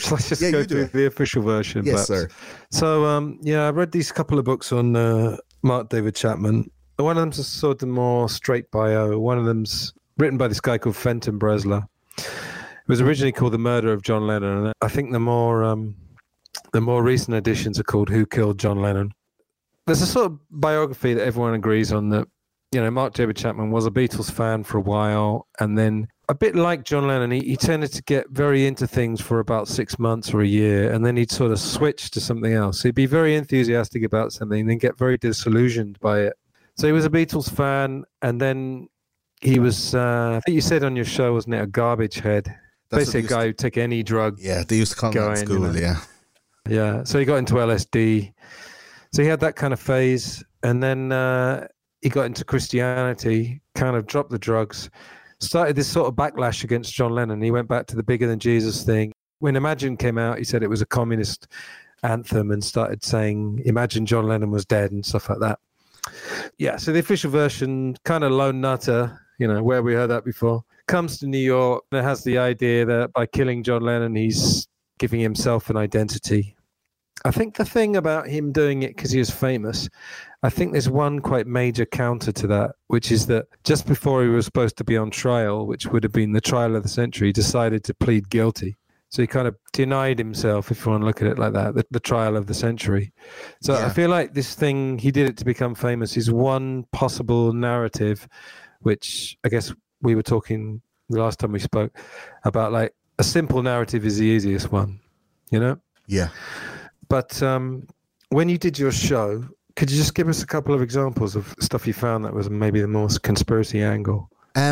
the official version? Yes, perhaps? sir. So I read these couple of books on Mark David Chapman. One of them's a sort of more straight bio. One of them's written by this guy called Fenton Bresler. It was originally called The Murder of John Lennon, and I think the more recent editions are called Who Killed John Lennon. there's a sort of biography that everyone agrees on that, Mark David Chapman was a Beatles fan for a while, and then a bit like John Lennon, he tended to get very into things for about 6 months or a year, and then he'd sort of switch to something else. He'd be very enthusiastic about something, then get very disillusioned by it. So he was a Beatles fan, and then he was, I think you said on your show, wasn't it, a garbage head? Basically a guy who'd take any drug. Yeah, they used to call him in school, yeah. Yeah, so he got into LSD. So he had that kind of phase, and then he got into Christianity, kind of dropped the drugs, started this sort of backlash against John Lennon. He went back to the Bigger Than Jesus thing. When Imagine came out, he said it was a communist anthem and started saying, Imagine John Lennon was dead and stuff like that. Yeah, so the official version, kind of lone nutter, where we heard that before, comes to New York and it has the idea that by killing John Lennon, he's giving himself an identity. I think the thing about him doing it because he was famous, I think there's one quite major counter to that, which is that just before he was supposed to be on trial, which would have been the trial of the century, he decided to plead guilty. So he kind of denied himself, if you want to look at it like that, the trial of the century. So I feel like this thing, he did it to become famous, is one possible narrative, which I guess we were talking the last time we spoke about, like a simple narrative is the easiest one, Yeah. But when you did your show, could you just give us a couple of examples of stuff you found that was maybe the most conspiracy angle?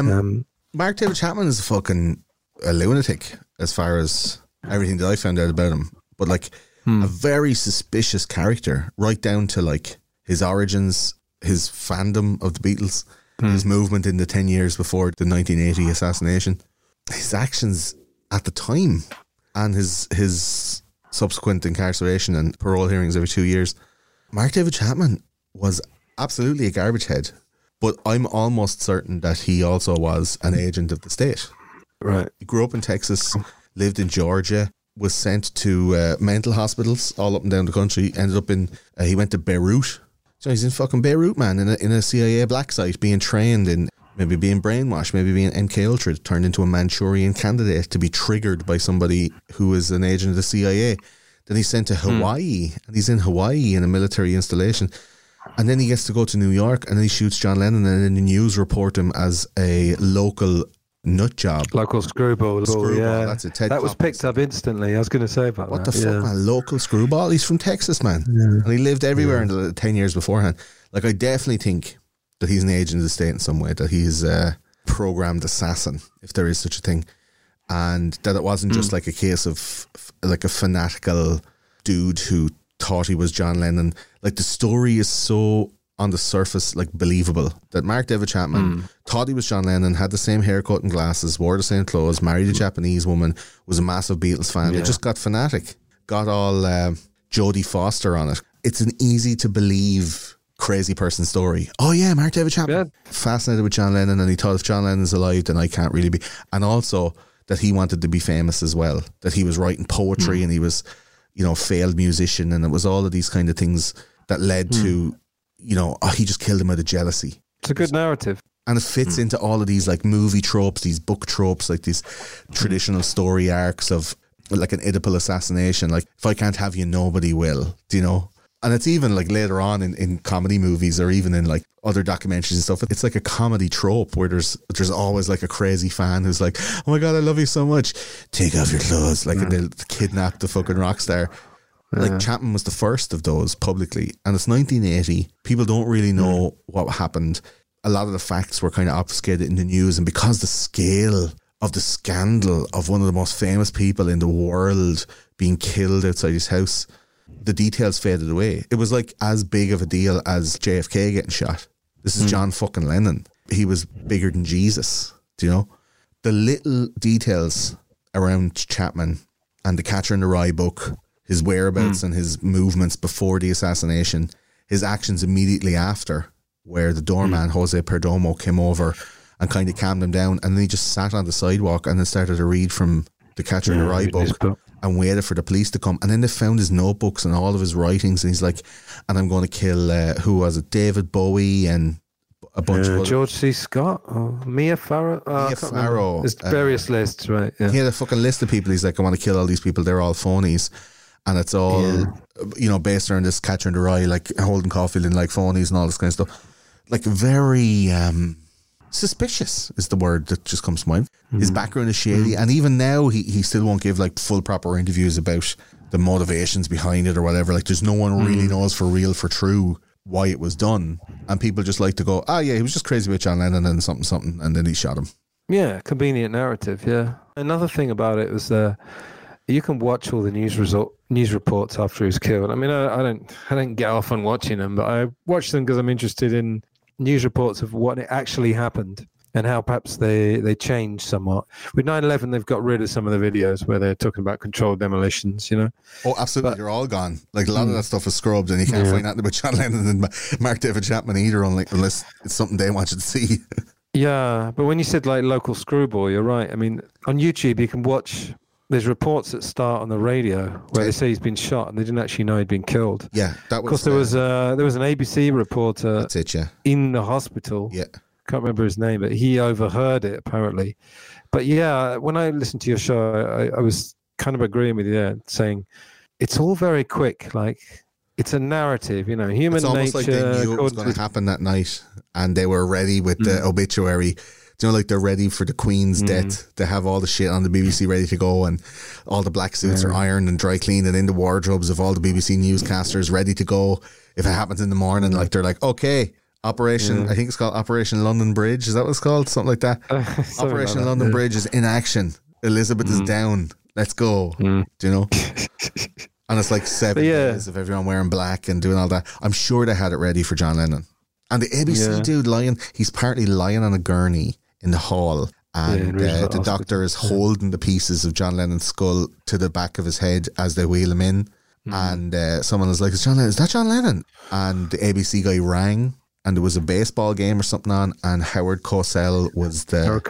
Mark David Chapman is a lunatic as far as everything that I found out about him. But a very suspicious character, right down to his origins, his fandom of the Beatles, his movement in the 10 years before the 1980 assassination, his actions at the time, and his subsequent incarceration and parole hearings every 2 years. Mark David Chapman was absolutely a garbage head, but I'm almost certain that he also was an agent of the state. Right. He grew up in Texas, lived in Georgia, was sent to mental hospitals all up and down the country, ended up he went to Beirut. So he's in fucking Beirut, man, in a CIA black site, being trained in maybe being brainwashed, maybe being MK Ultra, turned into a Manchurian candidate to be triggered by somebody who is an agent of the CIA. Then he's sent to Hawaii, and he's in Hawaii in a military installation. And then he gets to go to New York, and then he shoots John Lennon, and then the news report him as a local nut job. Local screwball, yeah. That's it. Ted that was picked up instantly. I was going to say about what that. What the fuck, man? Local screwball? He's from Texas, man. Yeah. And he lived everywhere in the 10 years beforehand. I definitely think that he's an agent of the state in some way, that he's a programmed assassin, if there is such a thing. And that it wasn't just a case of a fanatical dude who thought he was John Lennon. The story is so on the surface believable that Mark David Chapman thought he was John Lennon, had the same haircut and glasses, wore the same clothes, married a Japanese woman, was a massive Beatles fan. It just got fanatic, got all Jodie Foster on it. It's an easy to believe crazy person story. Oh yeah, Mark David Chapman fascinated with John Lennon, and he thought if John Lennon's alive then I can't really be. And also that he wanted to be famous as well, that he was writing poetry and he was failed musician, and it was all of these kind of things that led to he just killed him out of jealousy. It's a good narrative. And it fits into all of these movie tropes, these book tropes, these traditional story arcs of an Oedipal assassination. If I can't have you, nobody will, And it's even later on in comedy movies, or even in other documentaries and stuff. It's a comedy trope where there's always a crazy fan who's oh my God, I love you so much. Take off your clothes. And they'll kidnap the fucking rock star. Chapman was the first of those publicly, and it's 1980. People don't really know what happened. A lot of the facts were kind of obfuscated in the news, and because the scale of the scandal of one of the most famous people in the world being killed outside his house, the details faded away. It was as big of a deal as JFK getting shot. This is John fucking Lennon. He was bigger than Jesus. Do you know? The little details around Chapman and the Catcher in the Rye book, his whereabouts and his movements before the assassination, his actions immediately after, where the doorman, Jose Perdomo, came over and kind of calmed him down, and then he just sat on the sidewalk and then started to read from the Catcher in the Rye book and waited for the police to come. And then they found his notebooks and all of his writings, and he's and I'm going to kill, who was it, David Bowie and a bunch of George C. Scott, Mia Farrow. Mia Farrow. There's various lists, right? Yeah. He had a fucking list of people. He's I want to kill all these people. They're all phonies. And it's all based around this Catcher in the Rye, like Holden Caulfield and like phonies and all this kind of stuff. Like very suspicious is the word that just comes to mind. His background is shady, and even now he still won't give like full proper interviews about the motivations behind it or whatever. Like there's no one really knows for real, for true, why it was done, and people just like to go, he was just crazy about John Lennon and something, and then he shot him. Yeah, convenient narrative. Yeah. Another thing about it was you can watch all the news reports after he was killed. I mean, I don't get off on watching them, but I watch them because I'm interested in news reports of what actually happened and how perhaps they changed somewhat. With 9/11, they've got rid of some of the videos where they're talking about controlled demolitions, Oh, absolutely. They're all gone. Like a lot of that stuff is scrubbed, and you can't find nothing about John Lennon and Mark David Chapman either, unless it's something they want you to see. Yeah, but when you said like local screwball, you're right. I mean, on YouTube, you can watch... There's reports that start on the radio where they say he's been shot and they didn't actually know he'd been killed. Yeah, that was... Because there was an ABC reporter that's it, yeah. in the hospital. Yeah. Can't remember his name, but he overheard it apparently. But yeah, when I listened to your show, I was kind of agreeing with you there, saying it's all very quick. Like it's a narrative, human nature. It's almost like they knew it was going to happen that night and they were ready with the obituary. Like they're ready for the Queen's death. They have all the shit on the BBC ready to go, and all the black suits are ironed and dry cleaned and in the wardrobes of all the BBC newscasters ready to go. If it happens in the morning, like they're like, okay, Operation, I think it's called Operation London Bridge. Is that what it's called? Something like that. Operation London Bridge is in action. Elizabeth is down. Let's go. Do you know? And it's like 7 days of everyone wearing black and doing all that. I'm sure they had it ready for John Lennon. And the ABC dude he's partly lying on a gurney in the hall, and the doctor is holding the pieces of John Lennon's skull to the back of his head as they wheel him in, and someone is like, is that John Lennon? And the ABC guy rang, and there was a baseball game or something on, and Howard Cosell was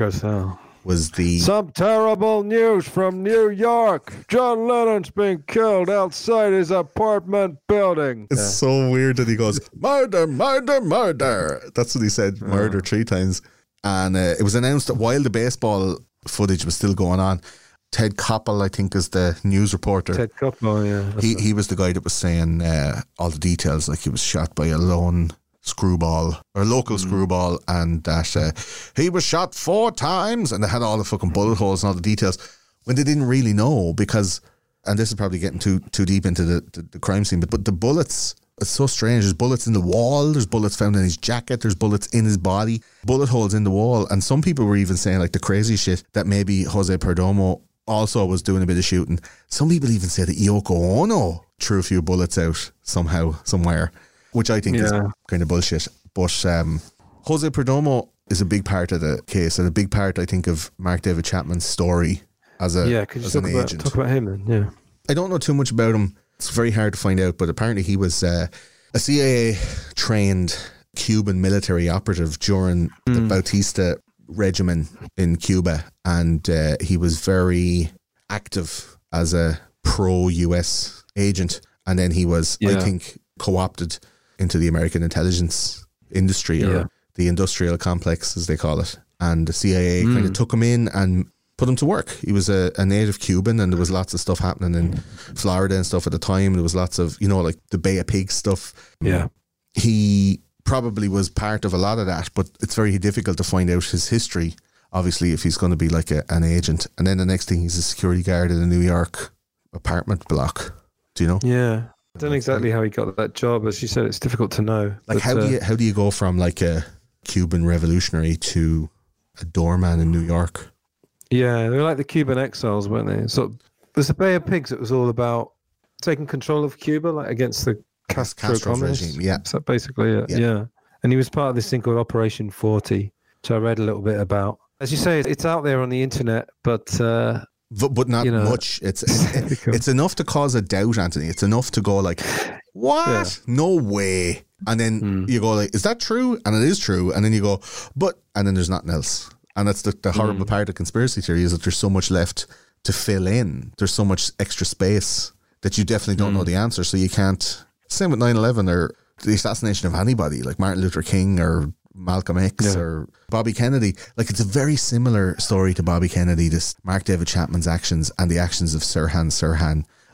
some terrible news from New York. John Lennon's been killed outside his apartment building. It's so weird that he goes, murder, murder, murder. That's what he said, murder 3 times. And it was announced that while the baseball footage was still going on, Ted Koppel, I think, is the news reporter. Ted Koppel, yeah. He was the guy that was saying all the details, like he was shot by a lone screwball, or a local screwball, and that he was shot 4 times, and they had all the fucking bullet holes and all the details, when they didn't really know, because, and this is probably getting too deep into the crime scene, but the bullets... It's so strange. There's bullets in the wall. There's bullets found in his jacket. There's bullets in his body. Bullet holes in the wall. And some people were even saying, like, the crazy shit that maybe Jose Perdomo also was doing a bit of shooting. Some people even say that Yoko Ono threw a few bullets out somehow, somewhere, which I think is kind of bullshit. But Jose Perdomo is a big part of the case, and a big part, I think, of Mark David Chapman's story as an agent. Talk about him then, yeah. I don't know too much about him. It's very hard to find out, but apparently he was a CIA-trained Cuban military operative during the Bautista regimen in Cuba, and he was very active as a pro-US agent, and then he was, I think, co-opted into the American intelligence industry, or the industrial complex, as they call it, and the CIA kind of took him in and put him to work. He was a native Cuban, and there was lots of stuff happening in Florida and stuff at the time. There was lots of, like the Bay of Pigs stuff. Yeah. He probably was part of a lot of that, but it's very difficult to find out his history, obviously, if he's going to be like an agent. And then the next thing, he's a security guard in a New York apartment block. Do you know? Yeah. I don't know exactly how he got that job. As you said, it's difficult to know. Like, how do you go from like a Cuban revolutionary to a doorman in New York? Yeah, they were like the Cuban exiles, weren't they? So there's the Bay of Pigs. It was all about taking control of Cuba, like against the Castro regime. Yeah, so basically it. Yeah, and he was part of this thing called Operation 40, which I read a little bit about. As you say, it's out there on the internet, but not much. It's enough to cause a doubt, Anthony. It's enough to go like, what? Yeah. No way. And then you go like, is that true? And it is true. And then you go, and then there's nothing else. And that's the horrible part of conspiracy theory, is that there's so much left to fill in. There's so much extra space that you definitely don't know the answer. So you can't. Same with 9/11 or the assassination of anybody, like Martin Luther King or Malcolm X or Bobby Kennedy. Like, it's a very similar story to Bobby Kennedy, this Mark David Chapman's actions and the actions of Sirhan Sirhan.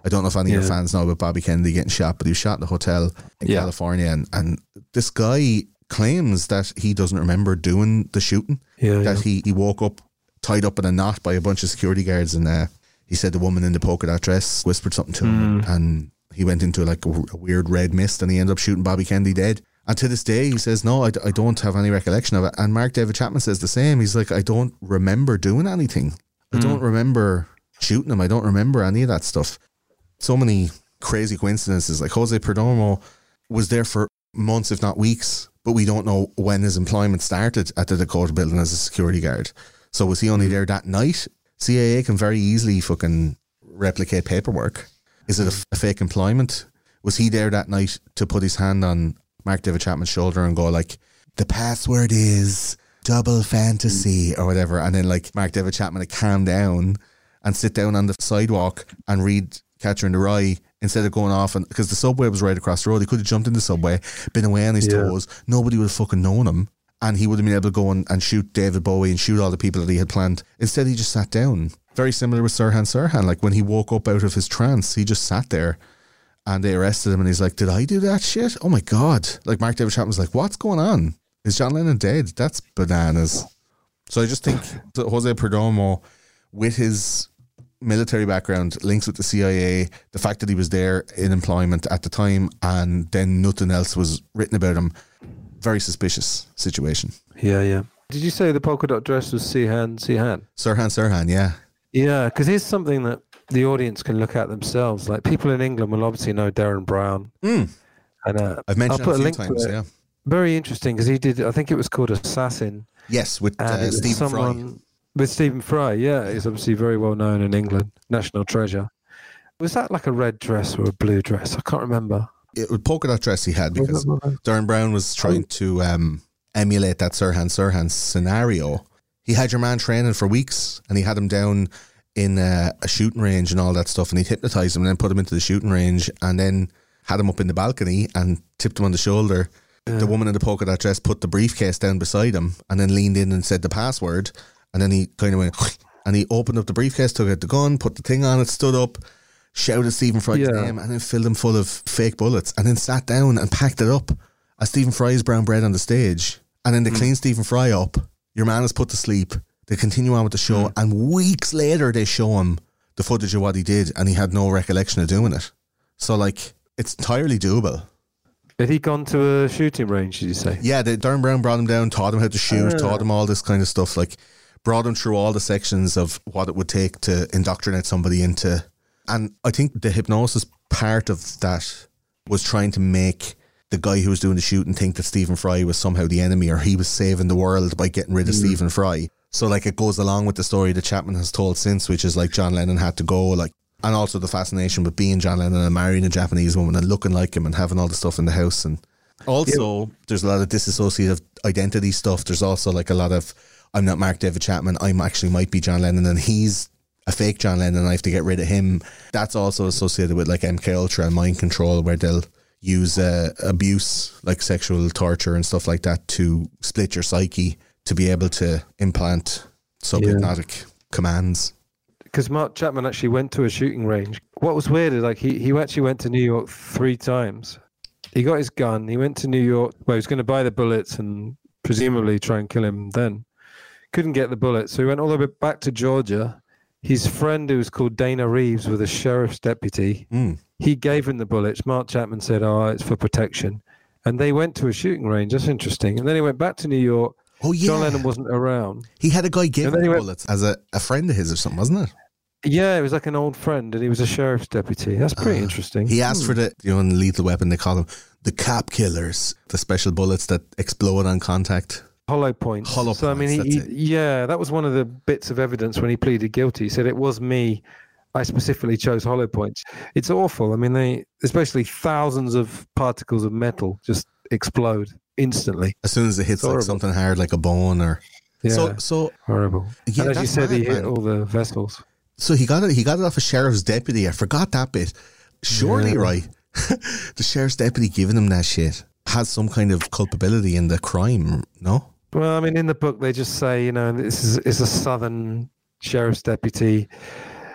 I don't know if any of your fans know about Bobby Kennedy getting shot, but he was shot in a hotel in California, and this guy claims that he doesn't remember doing the shooting. He woke up tied up in a knot by a bunch of security guards, and he said the woman in the polka dot dress whispered something to him, and he went into like a weird red mist, and he ended up shooting Bobby Kennedy dead. And to this day, he says, no, I don't have any recollection of it. And Mark David Chapman says the same. He's like, I don't remember doing anything. I don't remember shooting him. I don't remember any of that stuff. So many crazy coincidences. Like Jose Perdomo was there for months, if not weeks, but we don't know when his employment started at the Dakota building as a security guard. So was he only there that night? CIA can very easily fucking replicate paperwork. Is it a fake employment? Was he there that night to put his hand on Mark David Chapman's shoulder and go like, the password is double fantasy or whatever, and then like Mark David Chapman would calm down and sit down on the sidewalk and read Catcher in the Rye instead of going off, and because the subway was right across the road, he could have jumped in the subway, been away on his toes, nobody would have fucking known him, and he would have been able to go and shoot David Bowie and shoot all the people that he had planned. Instead he just sat down. Very similar with Sirhan Sirhan, like when he woke up out of his trance, he just sat there. And they arrested him, and he's like, did I do that shit? Oh my God. Like Mark David Chapman was like, what's going on? Is John Lennon dead? That's bananas. So I just think that Jose Perdomo, with his military background, links with the CIA, the fact that he was there in employment at the time, and then nothing else was written about him, very suspicious situation. Yeah. Did you say the polka dot dress was Sirhan Sirhan, yeah. Yeah, because here's something that the audience can look at themselves. Like people in England will obviously know Darren Brown. And I've mentioned it a few times, yeah. Very interesting, because he did, I think it was called Assassin. Yes, with Stephen Fry. With Stephen Fry, yeah. He's obviously very well known in England. National treasure. Was that like a red dress or a blue dress? I can't remember. It was polka dot dress he had, because Darren Brown was trying to emulate that Sirhan Sirhan scenario. He had your man training for weeks, and he had him down in a shooting range and all that stuff, and he'd hypnotise him and then put him into the shooting range and then had him up in the balcony and tipped him on the shoulder. The woman in the polka dot dress put the briefcase down beside him and then leaned in and said the password, and then he kind of went and he opened up the briefcase, took out the gun, put the thing on it, stood up, shouted Stephen Fry's name, and then filled him full of fake bullets, and then sat down and packed it up as Stephen Fry's brown bread on the stage. And then they clean Stephen Fry up, your man is put to sleep, they continue on with the show, and weeks later they show him the footage of what he did, and he had no recollection of doing it. So like, it's entirely doable. Had he gone to a shooting range, did you say? Yeah, Darren Brown brought him down, taught him how to shoot, taught him all this kind of stuff, like brought him through all the sections of what it would take to indoctrinate somebody into. And I think the hypnosis part of that was trying to make the guy who was doing the shooting think that Stephen Fry was somehow the enemy, or he was saving the world by getting rid of Stephen Fry. So like, it goes along with the story that Chapman has told since, which is like John Lennon had to go, like, and also the fascination with being John Lennon and marrying a Japanese woman and looking like him and having all the stuff in the house. And also there's a lot of disassociative identity stuff. There's also like a lot of, I'm not Mark David Chapman, I'm actually might be John Lennon, and he's a fake John Lennon and I have to get rid of him. That's also associated with like MK Ultra and mind control, where they'll use abuse, like sexual torture and stuff like that, to split your psyche, to be able to implant sub-hypnotic commands. Because Mark Chapman actually went to a shooting range. What was weird is like he actually went to New York 3 times. He got his gun. He went to New York where he was going to buy the bullets and presumably try and kill him then. Couldn't get the bullets. So he went all the way back to Georgia. His friend, who was called Dana Reeves, was a sheriff's deputy. He gave him the bullets. Mark Chapman said, oh, it's for protection. And they went to a shooting range. That's interesting. And then he went back to New York. Oh, yeah. John Lennon wasn't around. He had a guy give him bullets as a friend of his or something, wasn't it? Yeah, it was like an old friend, and he was a sheriff's deputy. That's pretty interesting. He asked for the, in Lethal Weapon, they call them the cap killers, the special bullets that explode on contact. Hollow points. So, I mean, that was one of the bits of evidence when he pleaded guilty. He said, it was me. I specifically chose hollow points. It's awful. I mean, especially thousands of particles of metal just explode instantly. As soon as it hits like something hard, like a bone or... Yeah, so horrible. Yeah, and as you said, he hit all the vessels. So he got it off a sheriff's deputy. I forgot that bit. Surely, right? The sheriff's deputy giving him that shit has some kind of culpability in the crime, no? Well, I mean, in the book, they just say, this is a southern sheriff's deputy.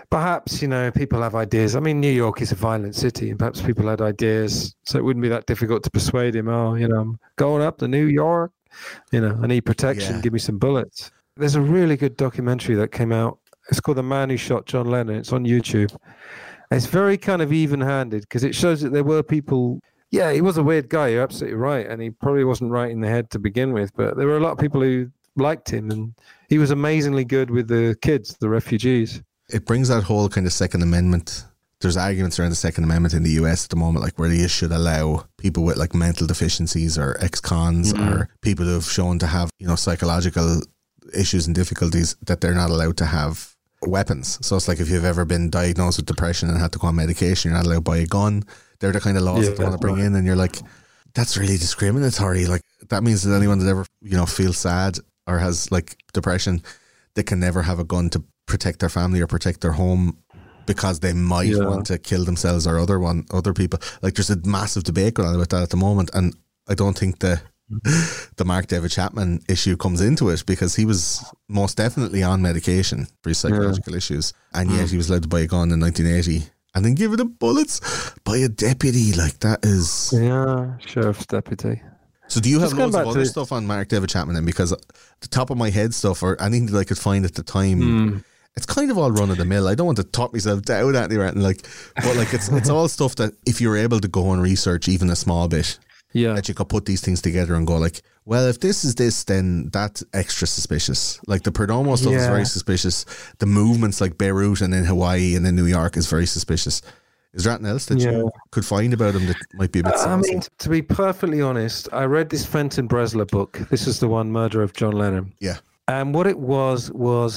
perhaps, people have ideas. I mean, New York is a violent city, and perhaps people had ideas, so it wouldn't be that difficult to persuade him. Oh, I'm going up to New York. I need protection. Yeah. Give me some bullets. There's a really good documentary that came out. It's called The Man Who Shot John Lennon. It's on YouTube. It's very kind of even-handed because it shows that there were people. Yeah, he was a weird guy. You're absolutely right, and he probably wasn't right in the head to begin with. But there were a lot of people who liked him, and he was amazingly good with the kids, the refugees. It brings that whole kind of Second Amendment. There's arguments around the Second Amendment in the US at the moment, like where they should allow people with like mental deficiencies or ex-cons or people who have shown to have, psychological issues and difficulties, that they're not allowed to have weapons. So it's like if you've ever been diagnosed with depression and had to go on medication, you're not allowed to buy a gun. They're the kind of laws that they want to bring in, and you're like, that's really discriminatory. Like that means that anyone that ever, feels sad or has like depression, they can never have a gun to protect their family or protect their home because they might want to kill themselves or other people. Like there's a massive debate going on about that at the moment, and I don't think the Mark David Chapman issue comes into it because he was most definitely on medication for his psychological issues, and yet he was allowed to buy a gun in 1980 and then give it the bullets by a deputy. Like that is sheriff's deputy. So do you have loads of other stuff on Mark David Chapman then? Because the top of my head stuff or anything that I could find at the time, it's kind of all run of the mill. I don't want to talk myself down at anywhere, but like it's all stuff that if you're able to go and research even a small bit, that you could put these things together and go like, well, if this is this, then that's extra suspicious. Like the Perdomo stuff is very suspicious. The movements like Beirut and in Hawaii and in New York is very suspicious. Is there anything else that you could find about him that might be a bit sensitive? I mean, to be perfectly honest, I read this Fenton Bresler book. This is the one, Murder of John Lennon. Yeah. And what it was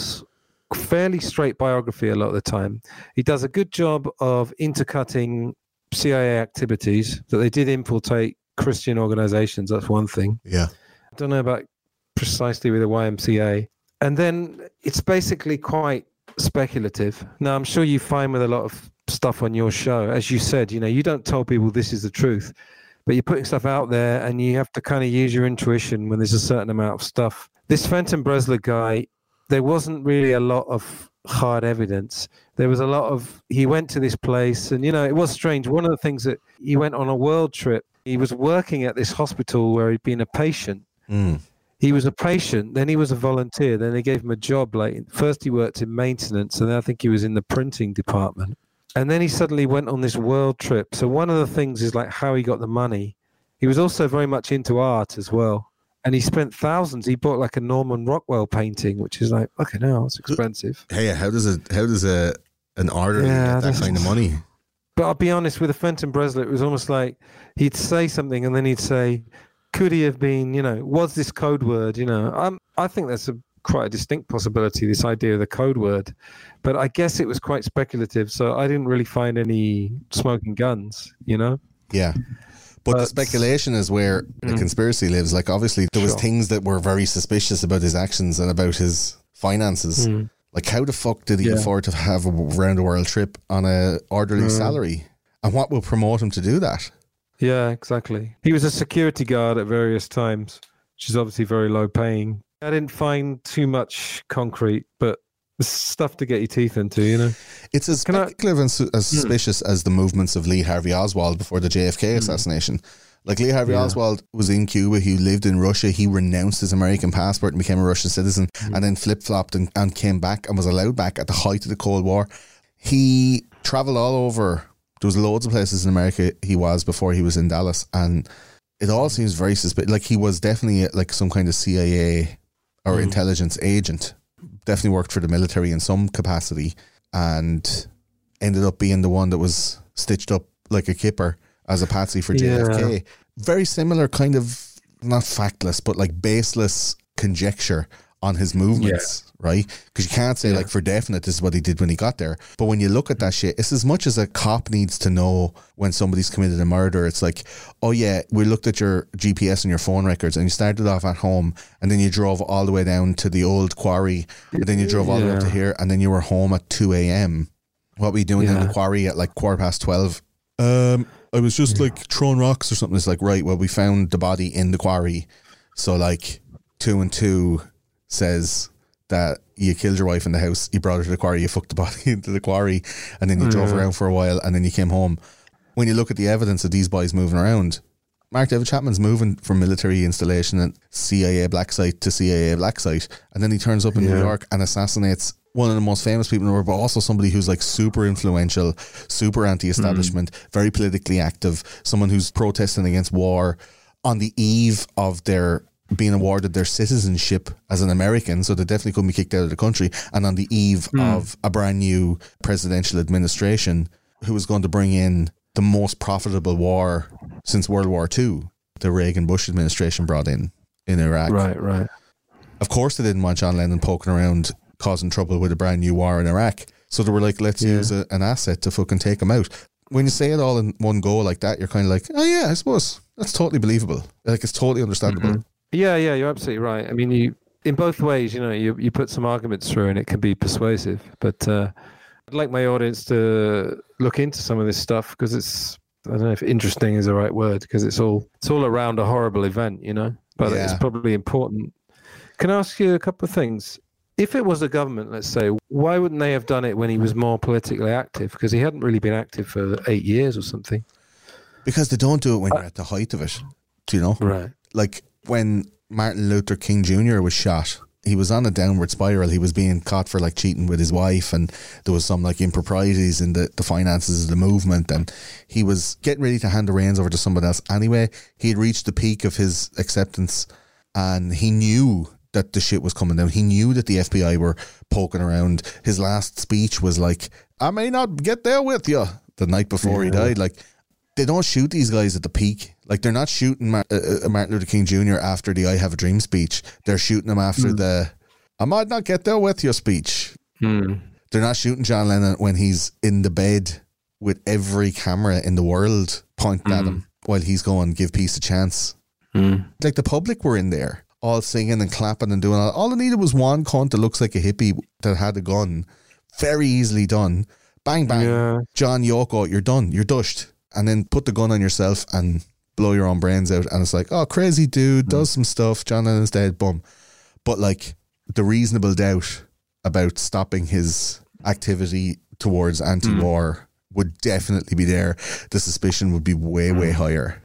fairly straight biography a lot of the time. He does a good job of intercutting CIA activities, that they did infiltrate Christian organizations. That's one thing. Yeah. I don't know about precisely with the YMCA. And then it's basically quite speculative. Now, I'm sure you find with a lot of stuff on your show, as you said, you don't tell people this is the truth, but you're putting stuff out there and you have to kind of use your intuition when there's a certain amount of stuff. This Fenton Bresler guy, there wasn't really a lot of hard evidence. There was a lot of, he went to this place and, it was strange. One of the things that he went on a world trip, he was working at this hospital where he'd been a patient. He was a patient, then he was a volunteer, then they gave him a job. Like first he worked in maintenance, and then I think he was in the printing department. And then he suddenly went on this world trip. So one of the things is like how he got the money. He was also very much into art as well. And he spent thousands. He bought like a Norman Rockwell painting, which is like, okay, no, it's expensive. Hey, how does an artist get that kind of money? But I'll be honest, with the Fenton Bresler, it was almost like he'd say something and then he'd say, could he have been, was this code word, I think that's quite a distinct possibility, this idea of the code word. But I guess it was quite speculative, so I didn't really find any smoking guns, Yeah. But the speculation is where the conspiracy lives. Like, obviously, there was things that were very suspicious about his actions and about his finances. Like, how the fuck did he afford to have a round-the-world trip on a orderly salary? And what will promote him to do that? Yeah, exactly. He was a security guard at various times, which is obviously very low paying. I didn't find too much concrete, but stuff to get your teeth into, It's as speculative and as suspicious as the movements of Lee Harvey Oswald before the JFK assassination. Like Lee Harvey Oswald was in Cuba, he lived in Russia, he renounced his American passport and became a Russian citizen, and then flip-flopped and came back and was allowed back at the height of the Cold War. He travelled all over. There was loads of places in America he was before he was in Dallas, and it all seems very suspicious. Like he was definitely like some kind of CIA or intelligence agent. Definitely worked for the military in some capacity and ended up being the one that was stitched up like a kipper as a patsy for JFK. Very similar kind of, not factless, but like baseless conjecture on his movements, right? Because you can't say like for definite this is what he did when he got there. But when you look at that shit, it's as much as a cop needs to know when somebody's committed a murder. It's like, oh yeah, we looked at your GPS and your phone records and you started off at home and then you drove all the way down to the old quarry and then you drove all the way up to here and then you were home at 2 a.m. What were you doing in the quarry at like 12:15? I was just like throwing rocks or something. It's like, right, well, we found the body in the quarry. So like 2 and 2 says that you killed your wife in the house, you brought her to the quarry, you fucked the body into the quarry, and then you drove around for a while, and then you came home. When you look at the evidence of these boys moving around, Mark David Chapman's moving from military installation and CIA black site to CIA black site, and then he turns up in New York and assassinates one of the most famous people in the world, but also somebody who's like super influential, super anti-establishment, very politically active, someone who's protesting against war on the eve of their being awarded their citizenship as an American, so they definitely couldn't be kicked out of the country, and on the eve of a brand new presidential administration who was going to bring in the most profitable war since World War II, the Reagan-Bush administration brought in Iraq. Right. Of course they didn't want John Lennon poking around causing trouble with a brand new war in Iraq. So they were like, let's use an asset to fucking take him out. When you say it all in one go like that, you're kind of like, oh yeah, I suppose that's totally believable. Like, it's totally understandable. Yeah, you're absolutely right. I mean, you in both ways, you put some arguments through and it can be persuasive. But I'd like my audience to look into some of this stuff, because it's, I don't know if interesting is the right word, because it's all around a horrible event, but it's probably important. Can I ask you a couple of things? If it was a government, let's say, why wouldn't they have done it when he was more politically active? Because he hadn't really been active for 8 years or something. Because they don't do it when you're at the height of it. Do you know? Right. Like when Martin Luther King Jr. was shot, he was on a downward spiral. He was being caught for like cheating with his wife, and there was some like improprieties in the finances of the movement, and he was getting ready to hand the reins over to someone else anyway. He had reached the peak of his acceptance, and he knew that the shit was coming down. He knew that the FBI were poking around. His last speech was like, I may not get there with you, the night before he died. Like, they don't shoot these guys at the peak. Like, they're not shooting Martin Luther King Jr. after the I Have a Dream speech. They're shooting him after the I might not get there with you speech. They're not shooting John Lennon when he's in the bed with every camera in the world pointing at him while he's going, give peace a chance. Like, the public were in there, all singing and clapping and doing all they needed was one cunt that looks like a hippie that had a gun. Very easily done. Bang, bang. Yeah. John Yoko, you're done. You're dushed. And then put the gun on yourself and blow your own brains out. And it's like, oh, crazy dude, does some stuff. John Lennon's dead, boom. But like, the reasonable doubt about stopping his activity towards anti-war would definitely be there. The suspicion would be way, way higher.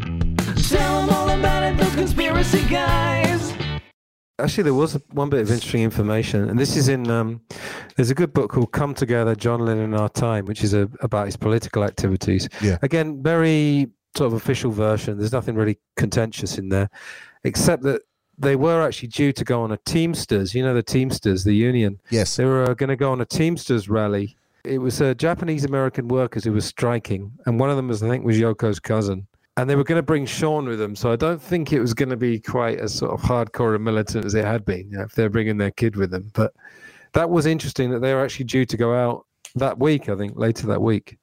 Tell them all about it, the conspiracy guys. Actually, there was one bit of interesting information, and this is in, there's a good book called Come Together, John Lennon in Our Time, which is about his political activities. Yeah. Again, very sort of official version. There's nothing really contentious in there, except that they were actually due to go on a Teamsters, the Teamsters, the union. Yes. They were going to go on a Teamsters rally. It was Japanese-American workers who were striking, and one of them was Yoko's cousin. And they were going to bring Sean with them, so I don't think it was going to be quite as sort of hardcore and militant as it had been, if they're bringing their kid with them. But that was interesting that they were actually due to go out that week, I think, later that week.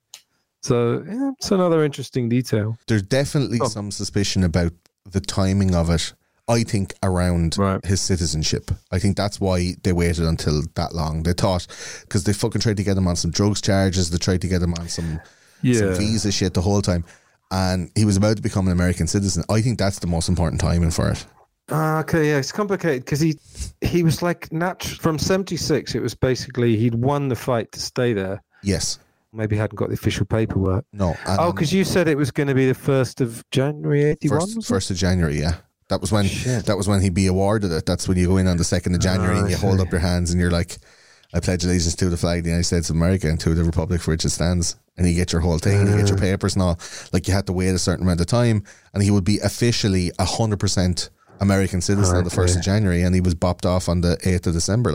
So it's another interesting detail. There's definitely some suspicion about the timing of it, I think, around his citizenship. I think that's why they waited until that long. They thought, because they fucking tried to get him on some drugs charges, they tried to get him on some visa shit the whole time. And he was about to become an American citizen. I think that's the most important timing for it. Okay, yeah, it's complicated because he was like from 76. It was basically he'd won the fight to stay there. Yes. Maybe hadn't got the official paperwork. No. Because you said it was going to be the 1st of January 81. 1st of January, yeah. That was when he'd be awarded it. That's when you go in on the 2nd of January and you hold up your hands and you're like, I pledge allegiance to the flag of the United States of America and to the republic for which it stands. And you get your whole thing, you get your papers and all. Like, you had to wait a certain amount of time, and he would be officially 100% American citizen on the 1st of January, and he was bopped off on the 8th of December.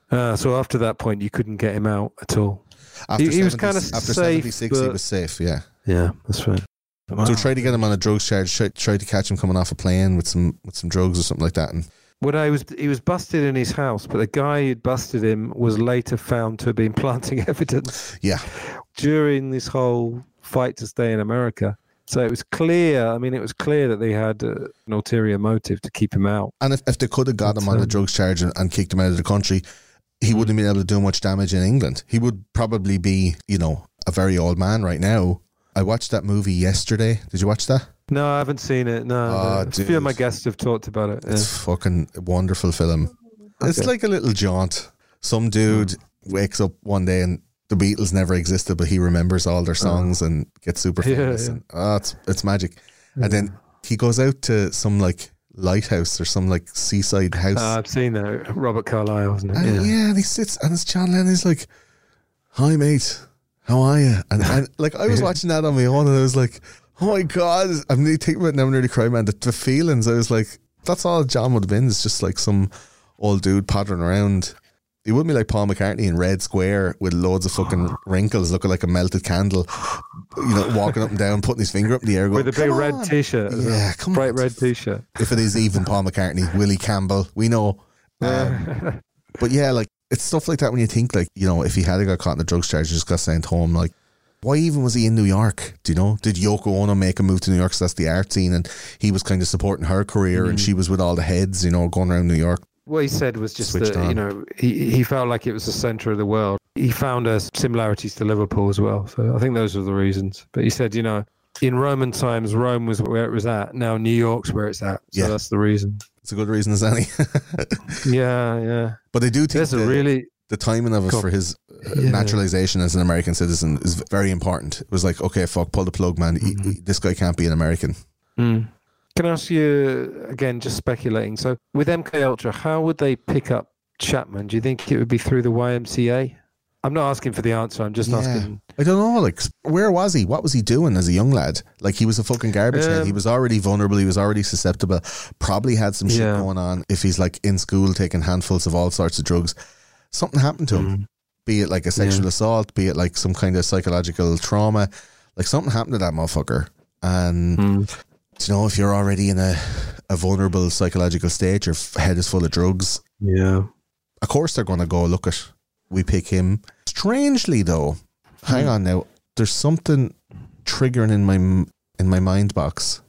So after that point, you couldn't get him out at all. He was kind of safe. After 76, he was safe, yeah. Yeah, that's right. Wow. So try to get him on a drugs charge, try to catch him coming off a plane with some drugs or something like that. And he was busted in his house, but the guy who'd busted him was later found to have been planting evidence. Yeah. During this whole fight to stay in America. So it was clear, that they had an ulterior motive to keep him out. And if they could have got him on a drugs charge and kicked him out of the country, he wouldn't have been able to do much damage in England. He would probably be, a very old man right now. I watched that movie yesterday. Did you watch that? No, I haven't seen it. No. A few of my guests have talked about it. It's fucking wonderful film. It's like a little jaunt. Some dude wakes up one day and the Beatles never existed, but he remembers all their songs and gets super famous. Yeah. And, it's magic. And then he goes out to some like lighthouse or some like seaside house. I've seen that. Robert Carlyle, wasn't it? And and he sits and it's John Lennon. He's like, "Hi mate, how are you?" And like I was watching that on my own and I was like, "Oh my God." I'm really thinking about it now, I'm nearly crying, man. The feelings, I was like, that's all John would have been. It's just like some old dude pottering around. He wouldn't be like Paul McCartney in Red Square with loads of fucking wrinkles, looking like a melted candle, walking up and down, putting his finger up in the air, going, with a big red t-shirt. Yeah, come bright on. red t-shirt. If it is even Paul McCartney, Willie Campbell, we know. But yeah, like it's stuff like that when you think like, if he had got caught in a drugs charge, just got sent home, like why even was he in New York? Do you know? Did Yoko Ono make a move to New York? So that's the art scene, and he was kind of supporting her career, and she was with all the heads, going around New York. What he said was just that, he felt like it was the centre of the world. He found similarities to Liverpool as well. So I think those were the reasons. But he said, in Roman times, Rome was where it was at. Now New York's where it's at. So that's the reason. It's a good reason as any. Yeah. But I do think the timing of it for his naturalization as an American citizen is very important. It was like, okay, fuck, pull the plug, man. This guy can't be an American. Can I ask you, again, just speculating, so with MK Ultra, how would they pick up Chapman? Do you think it would be through the YMCA? I'm not asking for the answer, I'm just asking. I don't know, like, where was he? What was he doing as a young lad? Like, he was a fucking garbage head. He was already vulnerable, he was already susceptible, probably had some shit going on. If he's like in school taking handfuls of all sorts of drugs, something happened to him. Be it like a sexual assault, be it like some kind of psychological trauma, like something happened to that motherfucker. And if you're already in a vulnerable psychological state, your head is full of drugs. Yeah. Of course they're going to go, look at, we pick him. Strangely though, hang on now, there's something triggering in my mind box.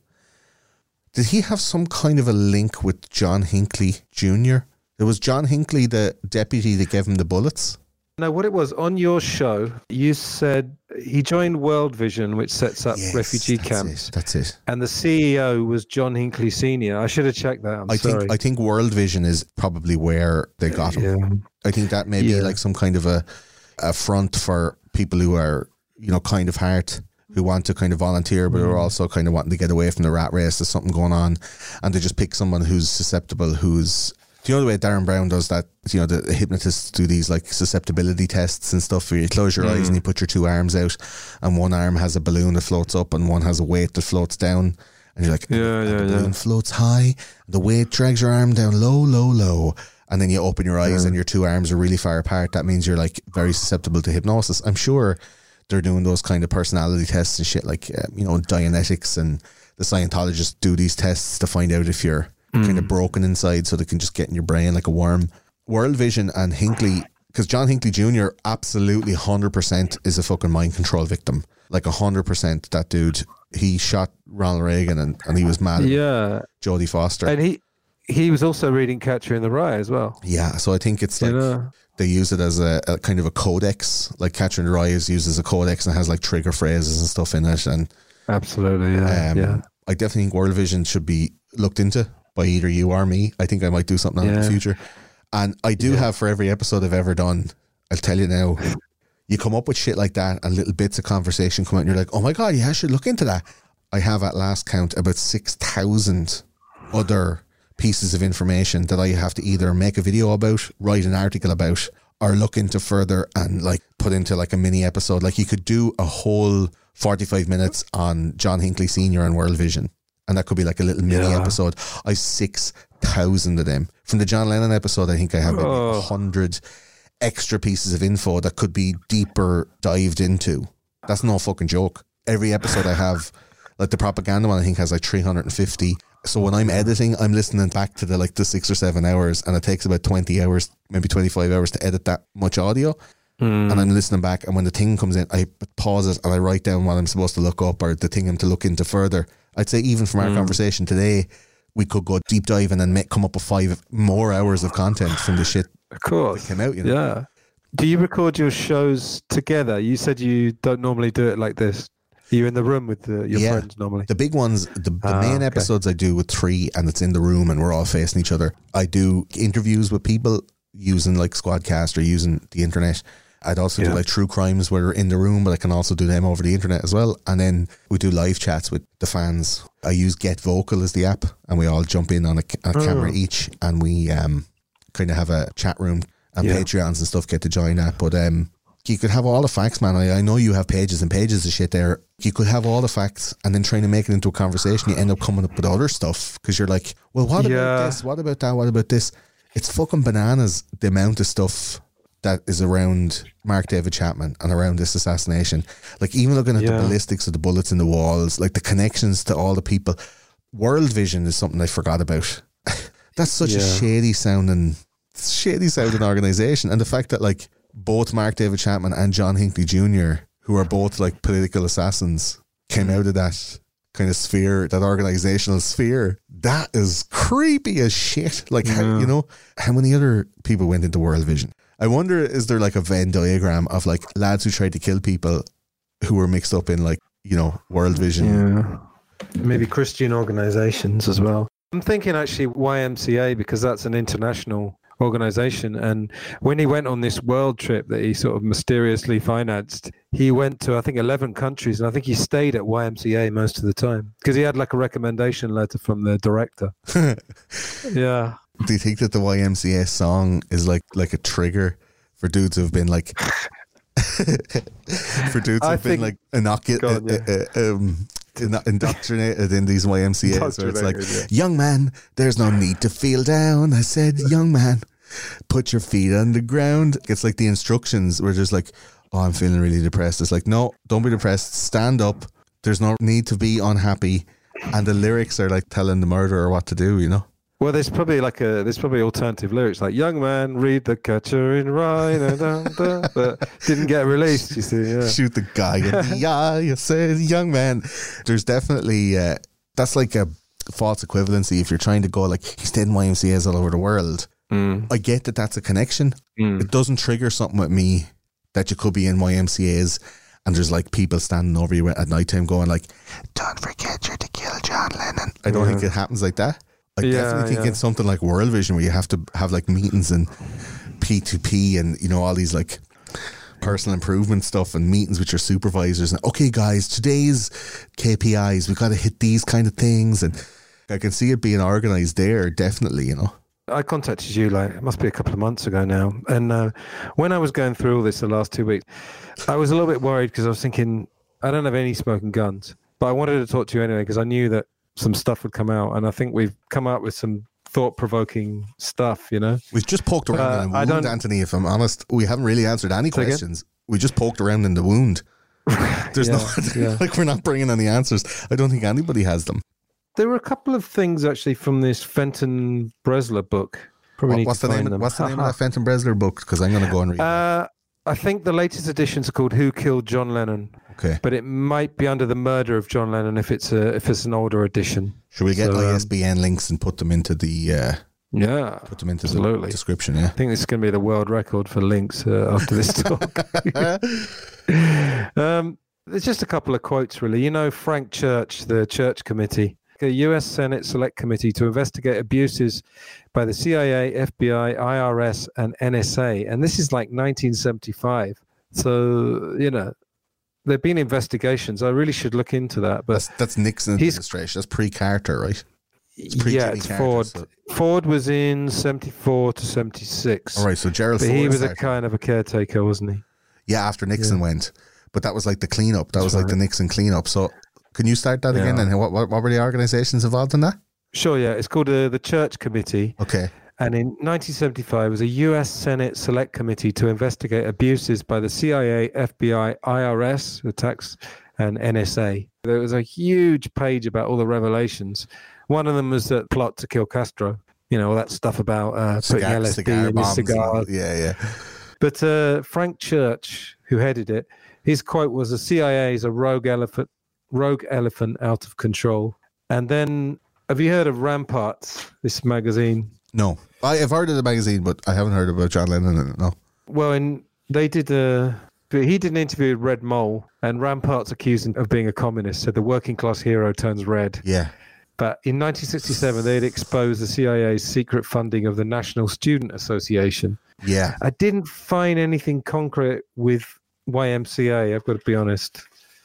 Did he have some kind of a link with John Hinckley Jr.? It was John Hinckley, the deputy that gave him the bullets. No, what it was, on your show, you said he joined World Vision, which sets up refugee camps. That's it. And the CEO was John Hinckley Sr. I should have checked that. I think World Vision is probably where they got him. Yeah. I think that may be like some kind of a front for people who are, kind of heart, who want to kind of volunteer, but are also kind of wanting to get away from the rat race. There's something going on. And they just pick someone who's susceptible, do you know the way Darren Brown does that? The hypnotists do these like susceptibility tests and stuff where you close your eyes and you put your two arms out and one arm has a balloon that floats up and one has a weight that floats down. And you're like, the balloon floats high, the weight drags your arm down low, low, low. And then you open your eyes and your two arms are really far apart. That means you're like very susceptible to hypnosis. I'm sure they're doing those kind of personality tests and shit like, Dianetics, and the Scientologists do these tests to find out if you're kind of broken inside so they can just get in your brain like a worm. World Vision and Hinckley, because John Hinckley Jr. absolutely 100% is a fucking mind control victim. Like 100%. That dude, he shot Ronald Reagan and he was mad at Jodie Foster. And he was also reading Catcher in the Rye as well. Yeah, so I think it's like they use it as a kind of a codex. Like Catcher in the Rye is used as a codex and has like trigger phrases and stuff in it. And absolutely, yeah. I definitely think World Vision should be looked into by either you or me. I think I might do something in the future. And I do have, for every episode I've ever done, I'll tell you now, you come up with shit like that and little bits of conversation come out and you're like, oh my God, I should look into that. I have at last count about 6,000 other pieces of information that I have to either make a video about, write an article about, or look into further and like put into like a mini episode. Like you could do a whole 45 minutes on John Hinckley Sr. and World Vision. And that could be like a little mini episode. I have 6,000 of them. From the John Lennon episode, I think I have maybe 100 extra pieces of info that could be deeper dived into. That's no fucking joke. Every episode I have, like the propaganda one, I think has like 350. So when I'm editing, I'm listening back to the 6 or 7 hours, and it takes about 20 hours, maybe 25 hours to edit that much audio. And I'm listening back, and when the thing comes in, I pause it and I write down what I'm supposed to look up or the thing I'm to look into further. I'd say even from our conversation today, we could go deep dive and then come up with 5 more hours of content from the shit of course that came out. Yeah. Do you record your shows together? You said you don't normally do it like this. You're in the room with your friends normally. The big ones, the main episodes I do with 3, and it's in the room and we're all facing each other. I do interviews with people using like Squadcast or using the internet. I'd also do like true crimes where we're in the room, but I can also do them over the internet as well. And then we do live chats with the fans. I use Get Vocal as the app, and we all jump in on a camera each, and we kind of have a chat room, and Patreons and stuff get to join that. But you could have all the facts, man. I know you have pages and pages of shit there. You could have all the facts and then trying to make it into a conversation. You end up coming up with other stuff because you're like, well, what about this? What about that? What about this? It's fucking bananas, the amount of stuff that is around Mark David Chapman and around this assassination. Like, even looking at the ballistics of the bullets in the walls, like the connections to all the people. World Vision is something I forgot about. That's such a shady sounding organisation. And the fact that like both Mark David Chapman and John Hinckley Jr., who are both like political assassins, came out of that kind of sphere, that organisational sphere, that is creepy as shit. Like, how many other people went into World Vision? I wonder, is there like a Venn diagram of like lads who tried to kill people who were mixed up in like, World Vision? Yeah. Maybe Christian organisations as well. I'm thinking actually YMCA, because that's an international organisation. And when he went on this world trip that he sort of mysteriously financed, he went to, I think, 11 countries. And I think he stayed at YMCA most of the time because he had like a recommendation letter from the director. Yeah. Do you think that the YMCA song is like a trigger for dudes who've been like indoctrinated in these YMCAs where it's like, young man, there's no need to feel down. I said, young man, put your feet on the ground. It's like the instructions were just like, oh, I'm feeling really depressed. It's like, no, don't be depressed. Stand up. There's no need to be unhappy. And the lyrics are like telling the murderer what to do, Well, there's probably alternative lyrics like "Young man, read the Catcher in Rye," that didn't get released. You see, shoot the guy in the eye. You said, "Young man." There's definitely that's like a false equivalency if you're trying to go like he's dead in YMCA's all over the world. I get that that's a connection. It doesn't trigger something with me that you could be in YMCA's and there's like people standing over you at nighttime going like, "Don't forget you're to kill John Lennon." I don't think it happens like that. I definitely think it's something like World Vision where you have to have like meetings and P2P and all these like personal improvement stuff and meetings with your supervisors and okay guys, today's KPIs, we got to hit these kind of things, and I can see it being organised there definitely. I contacted you it must be a couple of months ago now, and when I was going through all this the last 2 weeks, I was a little bit worried because I was thinking I don't have any smoking guns, but I wanted to talk to you anyway because I knew that some stuff would come out, and I think we've come up with some thought-provoking stuff, We've just poked around in the wound, Anthony, if I'm honest. We haven't really answered any questions. We just poked around in the wound. There's like we're not bringing any answers. I don't think anybody has them. There were a couple of things actually from this Fenton Bresler book. What's the name of that Fenton Bresler book? Because I'm going to go and read it. I think the latest editions are called "Who Killed John Lennon." Okay, but it might be under the murder of John Lennon if it's an older edition. Should we get ISBN links and put them into the the description? Yeah, I think this is going to be the world record for links after this talk. There's just a couple of quotes really. Frank Church, the Church Committee, a U.S. Senate Select Committee to investigate abuses by the CIA, FBI, IRS, and NSA. And this is like 1975. So, there have been investigations. I really should look into that. But that's Nixon administration. That's pre-Carter, right? It's Ford. So. Ford was in 74 to 76. All right, so Gerald Ford. He was a kind of a caretaker, wasn't he? Yeah, after Nixon went. But that was like the cleanup. That was like the Nixon cleanup. So can you start that again? And what were the organizations involved in that? Sure, yeah. It's called the Church Committee. Okay. And in 1975, it was a U.S. Senate Select Committee to investigate abuses by the CIA, FBI, IRS, the tax, and NSA. There was a huge page about all the revelations. One of them was the plot to kill Castro. All that stuff about putting LSD in his cigar. Yeah. But Frank Church, who headed it, his quote was, "The CIA is a rogue elephant out of control." And then, have you heard of Ramparts, this magazine? No. I have heard of the magazine, but I haven't heard about John Lennon in it, no. Well, they did But he did an interview with Red Mole, and Rampart's accused him of being a communist, so the working class hero turns red. Yeah. But in 1967, they had exposed the CIA's secret funding of the National Student Association. Yeah. I didn't find anything concrete with YMCA, I've got to be honest.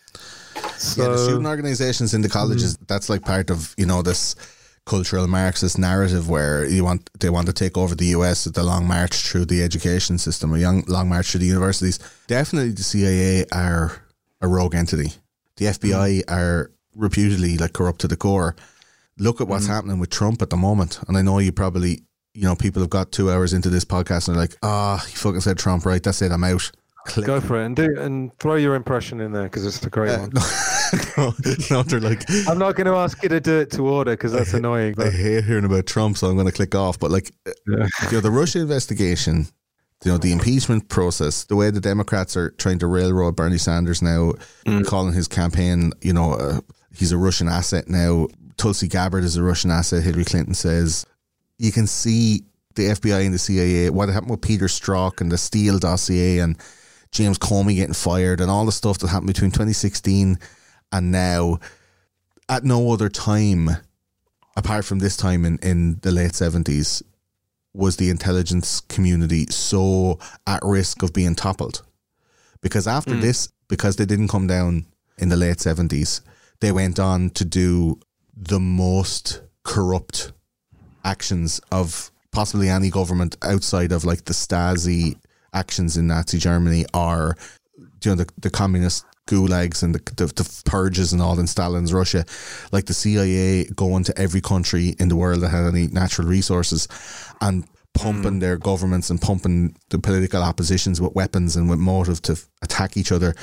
So, the student organizations in the colleges, that's like part of, this cultural Marxist narrative where they want to take over the US with the long march through the education system, a long march through the universities. Definitely the CIA are a rogue entity. The FBI are reputedly like corrupt to the core. Look at what's happening with Trump at the moment. And I know you probably, people have got 2 hours into this podcast and they're like, he fucking said Trump, right? That's it, I'm out. Click. Go for it and throw your impression in there because it's a great one. No, they're like, I'm not going to ask you to do it to order because that's annoying. I hate hearing about Trump, so I'm going to click off. But the Russia investigation, the impeachment process, the way the Democrats are trying to railroad Bernie Sanders now, calling his campaign, he's a Russian asset now. Tulsi Gabbard is a Russian asset, Hillary Clinton says. You can see the FBI and the CIA, what happened with Peter Strzok and the Steele dossier and James Comey getting fired and all the stuff that happened between 2016 and now. At no other time, apart from this time in the late 70s, was the intelligence community so at risk of being toppled. Because after this, because they didn't come down in the late 70s, they went on to do the most corrupt actions of possibly any government outside of like the Stasi actions in Nazi Germany, or the communist gulags and the purges and all in Stalin's Russia. Like the CIA going to every country in the world that had any natural resources and pumping their governments and pumping the political oppositions with weapons and with motive to attack each other,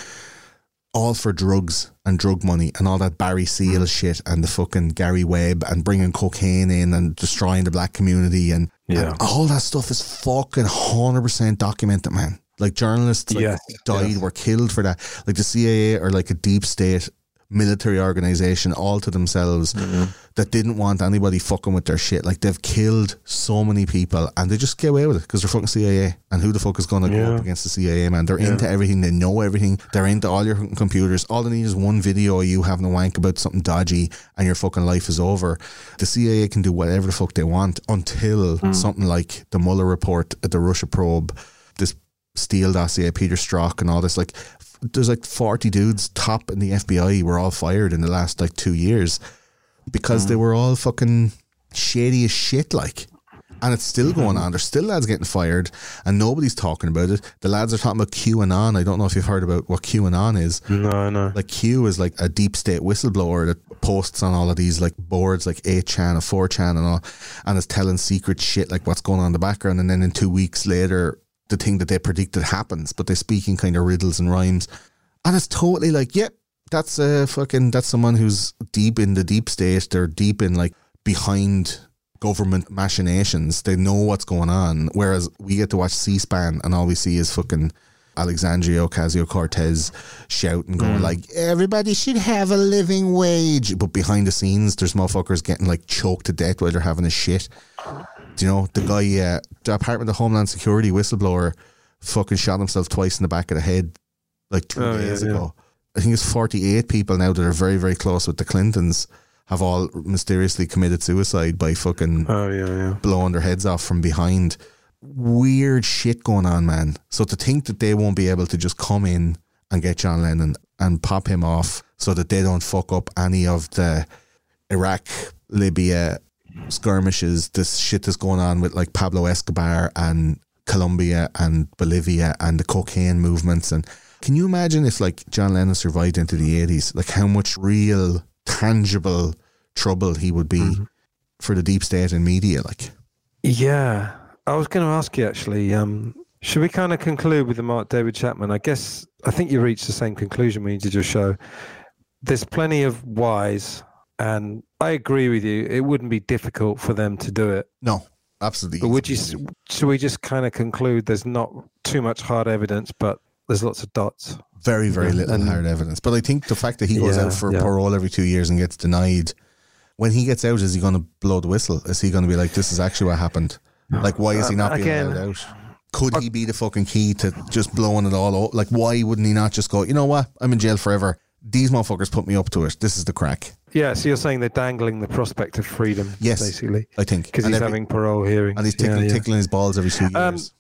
all for drugs and drug money and all that Barry Seal shit and the fucking Gary Webb and bringing cocaine in and destroying the black community and all that stuff is fucking 100% documented, man. Like journalists died, were killed for that. Like the CIA are like a deep state military organization all to themselves that didn't want anybody fucking with their shit. Like they've killed so many people and they just get away with it because they're fucking CIA. And who the fuck is going to go up against the CIA, man? They're into everything. They know everything. They're into all your computers. All they need is one video of you having a wank about something dodgy and your fucking life is over. The CIA can do whatever the fuck they want until something like the Mueller report, the Russia probe, this Steele dossier, Peter Strzok and all this. Like there's like 40 dudes top in the FBI were all fired in the last like 2 years because they were all fucking shady as shit, like. And it's still going on. There's still lads getting fired and nobody's talking about it. The lads are talking about QAnon. I don't know if you've heard about what QAnon is. No. Like Q is like a deep state whistleblower that posts on all of these like boards like 8chan and 4chan and all, and is telling secret shit like what's going on in the background, and then in 2 weeks later the thing that they predicted happens, but they speak in kind of riddles and rhymes. And it's totally like, that's someone who's deep in the deep state. They're deep in like behind government machinations. They know what's going on. Whereas we get to watch C-SPAN and all we see is fucking Alexandria Ocasio-Cortez shouting, going like, everybody should have a living wage. But behind the scenes, there's motherfuckers getting like choked to death while they're having a shit. Do you know, the guy, the Department of Homeland Security whistleblower fucking shot himself twice in the back of the head like 2 days ago. I think it's 48 people now that are very, very close with the Clintons have all mysteriously committed suicide by fucking blowing their heads off from behind. Weird shit going on, man. So to think that they won't be able to just come in and get John Lennon and pop him off so that they don't fuck up any of the Iraq, Libya skirmishes, this shit that's going on with like Pablo Escobar and Colombia and Bolivia and the cocaine movements. And can you imagine if like John Lennon survived into the 80s, like how much real tangible trouble he would be for the deep state and media? Like, yeah, I was going to ask you actually, should we kind of conclude with the Mark David Chapman? I think you reached the same conclusion when you did your show. There's plenty of whys, and I agree with you. It wouldn't be difficult for them to do it. No, absolutely. But should we just kind of conclude there's not too much hard evidence, but there's lots of dots? Very, very little hard evidence. But I think the fact that he goes out for parole every 2 years and gets denied, when he gets out, is he going to blow the whistle? Is he going to be like, this is actually what happened? Like, why is he not being allowed out? Could he be the fucking key to just blowing it all up? Like, why wouldn't he not just go, you know what? I'm in jail forever. These motherfuckers put me up to it. This is the crack. Yeah, so you're saying they're dangling the prospect of freedom, yes, basically. I think. Because he's having parole hearings. And he's tickling his balls every 2 years.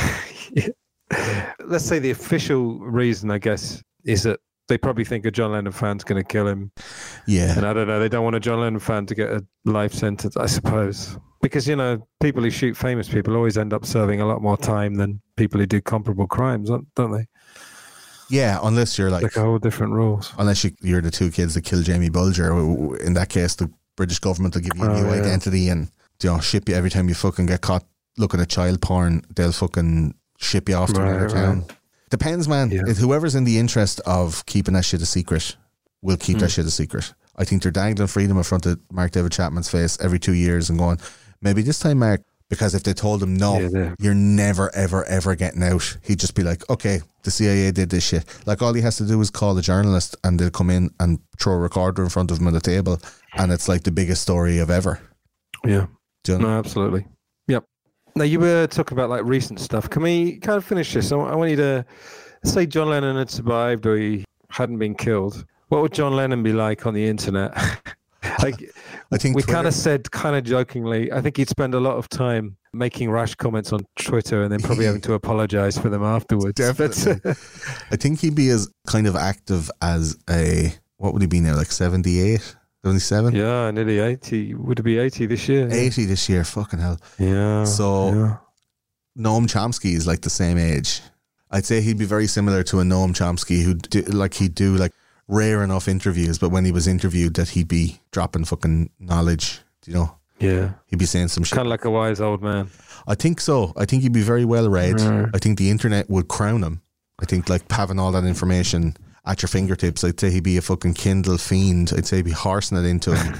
Let's say the official reason, I guess, is that they probably think a John Lennon fan's going to kill him. Yeah. And I don't know, they don't want a John Lennon fan to get a life sentence, I suppose. Because, you know, people who shoot famous people always end up serving a lot more time than people who do comparable crimes, don't they? Yeah, unless you're like a whole different rules. Unless you're the two kids that killed Jamie Bulger. In that case, the British government will give you a new identity and, you know, ship you every time you fucking get caught looking at child porn. They'll fucking ship you off to another town. Depends, man. Yeah. Whoever's in the interest of keeping that shit a secret will keep that shit a secret. I think they're dangling freedom in front of Mark David Chapman's face every 2 years and going, maybe this time, Mark, because if they told him, no, you're never, ever, ever getting out, he'd just be like, okay, the CIA did this shit. Like, all he has to do is call a journalist and they'll come in and throw a recorder in front of him on the table and it's like the biggest story of ever. Yeah. Do you know? No, absolutely. Yep. Now, you were talking about like recent stuff. Can we kind of finish this? I want you to say John Lennon had survived or he hadn't been killed. What would John Lennon be like on the internet? Like, I think we Twitter, kind of said, kind of jokingly, I think he'd spend a lot of time making rash comments on Twitter and then probably having to apologize for them afterwards. Definitely. I think he'd be as kind of active as what would he be now, like 78, 77? Yeah, nearly 80. Would it be 80 this year? 80 this year, fucking hell. Yeah. So, Noam Chomsky is like the same age. I'd say he'd be very similar to a Noam Chomsky he'd do rare enough interviews, but when he was interviewed that he'd be dropping fucking knowledge, you know? Yeah. He'd be saying some shit. Kind of like a wise old man. I think so. I think he'd be very well read. I think the internet would crown him. I think like having all that information at your fingertips, I'd say he'd be a fucking Kindle fiend. I'd say he'd be horsing it into him.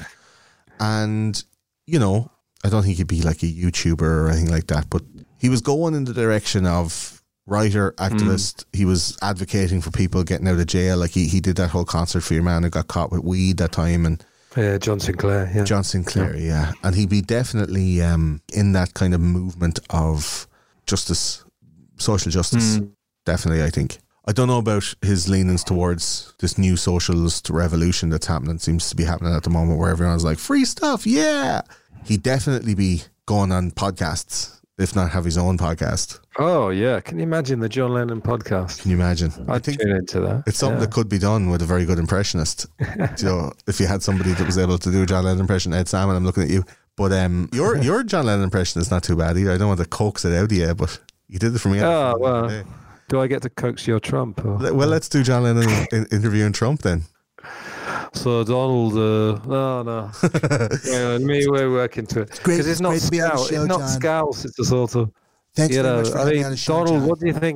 And, you know, I don't think he'd be like a YouTuber or anything like that, but he was going in the direction of writer, activist. He was advocating for people getting out of jail. Like he did that whole concert for your man who got caught with weed that time. And John Sinclair. Yeah. John Sinclair, yeah. And he'd be definitely in that kind of movement of justice, social justice. Definitely, I think. I don't know about his leanings towards this new socialist revolution that's happening. Seems to be happening at the moment where everyone's like, free stuff, yeah. He'd definitely be going on podcasts, if not have his own podcast. Oh, yeah. Can you imagine the John Lennon podcast? Can you imagine? I think tune into that. It's something that could be done with a very good impressionist. You know, if you had somebody that was able to do a John Lennon impression, Ed Salmon, I'm looking at you. But your John Lennon impression is not too bad either. I don't want to coax it out of you, but you did it for me. Oh, well. Do I get to coax your Trump? Or? Well, let's do John Lennon interviewing Trump then. So Donald, no. We're working to it because it's not Scouse. It's not Scouse. It's a sort of. Thanks very much for having me on the show, Donald, John. what do you think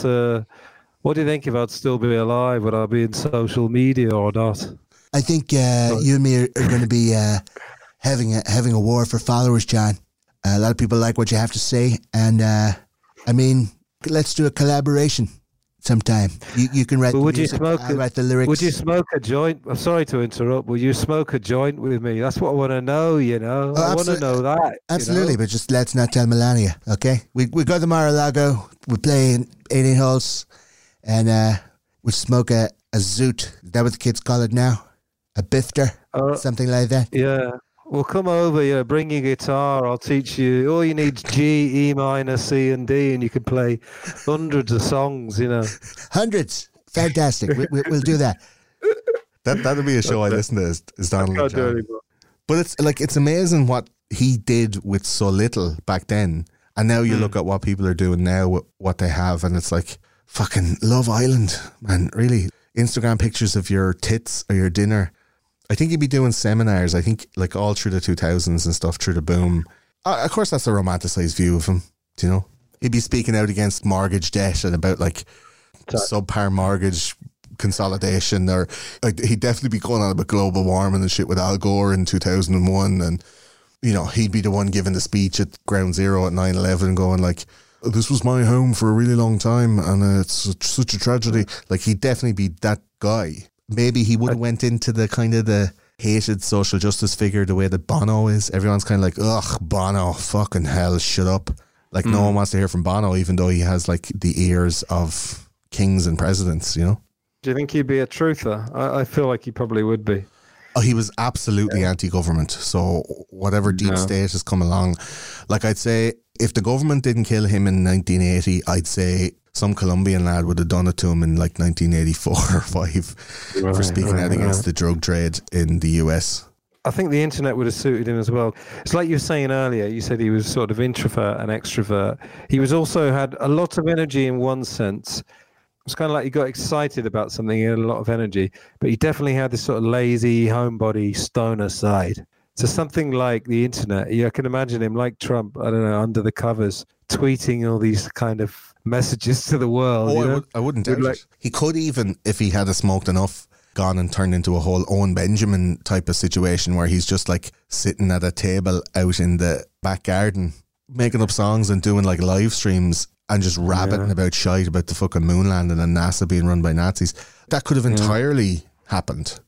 about Still Be Alive? Would I be in social media or not? I think you and me are going to be having a war for followers, John. A lot of people like what you have to say, and I mean, let's do a collaboration sometime. You can write the music, I'll write the lyrics. Would you smoke a joint? I'm sorry to interrupt. Will you smoke a joint with me? That's what I want to know, you know. I want to know that. Absolutely, you know? but just let's not tell Melania, okay? We go to Mar-a-Lago, we play in 18 holes, and we smoke a zoot. Is that what the kids call it now? A bifter? Something like that? Yeah. Well, come over, bring your guitar. I'll teach you. All you need is G, E minor, C, and D, and you can play hundreds of songs, you know. Hundreds. Fantastic. We'll do that. That'll be a show I listen to is Donald and John. But it's amazing what he did with so little back then. And now you look at what people are doing now with what they have, and it's like fucking Love Island, man. Really. Instagram pictures of your tits or your dinner. I think he'd be doing seminars, I think, like all through the 2000s and stuff, through the boom. Of course, that's a romanticised view of him, do you know? He'd be speaking out against mortgage debt and about, like, subpar mortgage consolidation, or he'd definitely be going on about global warming and shit with Al Gore in 2001, and, you know, he'd be the one giving the speech at Ground Zero at 9/11 going, like, this was my home for a really long time, and it's such a tragedy. Like, he'd definitely be that guy. Maybe he would have went into the kind of the hated social justice figure the way that Bono is. Everyone's kind of like, ugh, Bono, fucking hell, shut up. Like no one wants to hear from Bono, even though he has like the ears of kings and presidents, you know? Do you think he'd be a truther? I feel like he probably would be. Oh, he was absolutely anti-government. So whatever deep state has come along, like I'd say if the government didn't kill him in 1980, I'd say some Colombian lad would have done it to him in like 1984 or 5 for speaking out against the drug trade in the US. I think the internet would have suited him as well. It's like you were saying earlier, you said he was sort of introvert and extrovert. He was also had a lot of energy in one sense. It's kind of like he got excited about something, he had a lot of energy, but he definitely had this sort of lazy, homebody, stoner side. So something like the internet, I can imagine him like Trump, I don't know, under the covers, tweeting all these kind of messages to the world. Oh, I wouldn't doubt it. He could even, if he had smoked enough, gone and turned into a whole Owen Benjamin type of situation where he's just like sitting at a table out in the back garden, making up songs and doing like live streams and just rabbiting about shite about the fucking moon landing and NASA being run by Nazis. That could have entirely happened.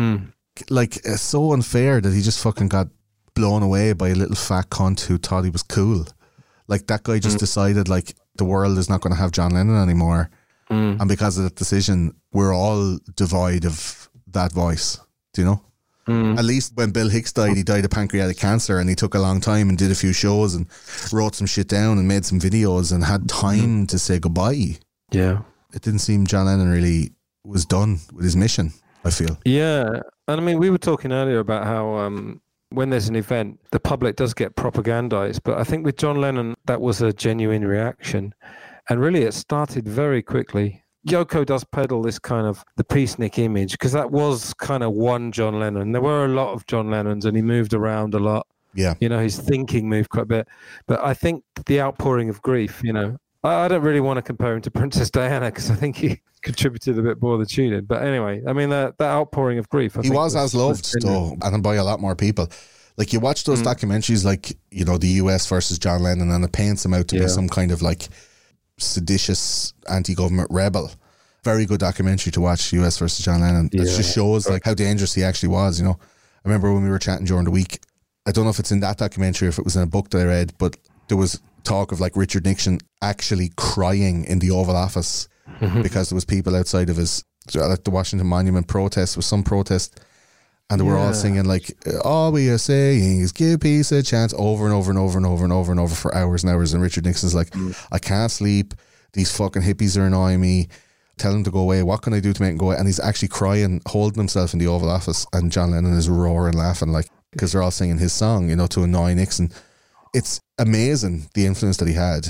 Like, it's so unfair that he just fucking got blown away by a little fat cunt who thought he was cool. Like, that guy just decided, like, the world is not going to have John Lennon anymore. And because of that decision, we're all devoid of that voice. Do you know? At least when Bill Hicks died, he died of pancreatic cancer, and he took a long time and did a few shows and wrote some shit down and made some videos and had time to say goodbye. Yeah. It didn't seem John Lennon really was done with his mission, I feel. Yeah. And I mean, we were talking earlier about how when there's an event, the public does get propagandized. But I think with John Lennon, that was a genuine reaction. And really, it started very quickly. Yoko does peddle this kind of the peacenik image because that was kind of one John Lennon. There were a lot of John Lennons and he moved around a lot. Yeah. You know, his thinking moved quite a bit. But I think the outpouring of grief, you know, I don't really want to compare him to Princess Diana because I think he contributed a bit more than she did. But anyway, I mean, that outpouring of grief. He was as loved, though, and by a lot more people. Like, you watch those documentaries, like, you know, the US versus John Lennon, and it paints him out to be some kind of, like, seditious anti-government rebel. Very good documentary to watch, US versus John Lennon. It just shows, like, how dangerous he actually was, you know. I remember when we were chatting during the week, I don't know if it's in that documentary or if it was in a book that I read, but there was talk of, like, Richard Nixon actually crying in the Oval Office because there was people outside of his, like the Washington Monument protest, was some protest, and they were all singing, like, all we are saying is give peace a chance, over and over and over and over and over and over for hours and hours. And Richard Nixon's like, I can't sleep, these fucking hippies are annoying me, tell them to go away, what can I do to make them go away? And he's actually crying, holding himself in the Oval Office, and John Lennon is roaring laughing, like, because they're all singing his song, you know, to annoy Nixon. It's amazing the influence that he had,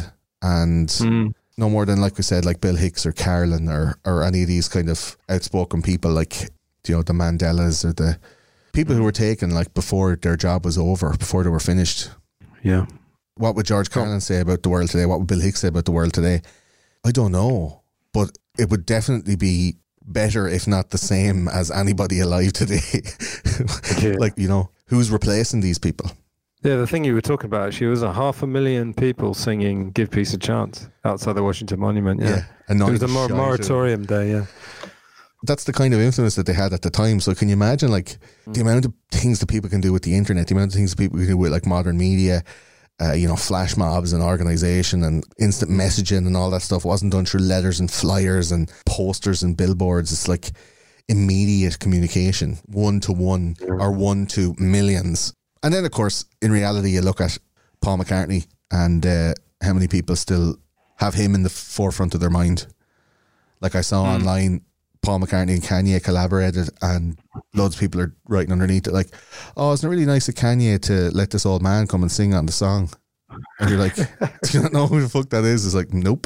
and no more than, like we said, like Bill Hicks or Carlin or any of these kind of outspoken people, like, you know, the Mandelas or the people who were taken, like, before their job was over, before they were finished. Yeah. What would George Carlin say about the world today? What would Bill Hicks say about the world today? I don't know, but it would definitely be better, if not the same, as anybody alive today. Like, you know, who's replacing these people? Yeah, the thing you were talking about, actually, was 500,000 people singing Give Peace a Chance outside the Washington Monument. Yeah. It was a moratorium day, yeah. That's the kind of influence that they had at the time. So can you imagine, like, the amount of things that people can do with the internet, the amount of things that people can do with, like, modern media, you know, flash mobs and organisation and instant messaging and all that stuff wasn't done through letters and flyers and posters and billboards. It's like immediate communication, 1-to-1 or 1 to millions. And then, of course, in reality, you look at Paul McCartney and how many people still have him in the forefront of their mind. Like, I saw online, Paul McCartney and Kanye collaborated, and loads of people are writing underneath it like, oh, isn't it really nice of Kanye to let this old man come and sing on the song? And you're like, do you not know who the fuck that is? It's like, nope.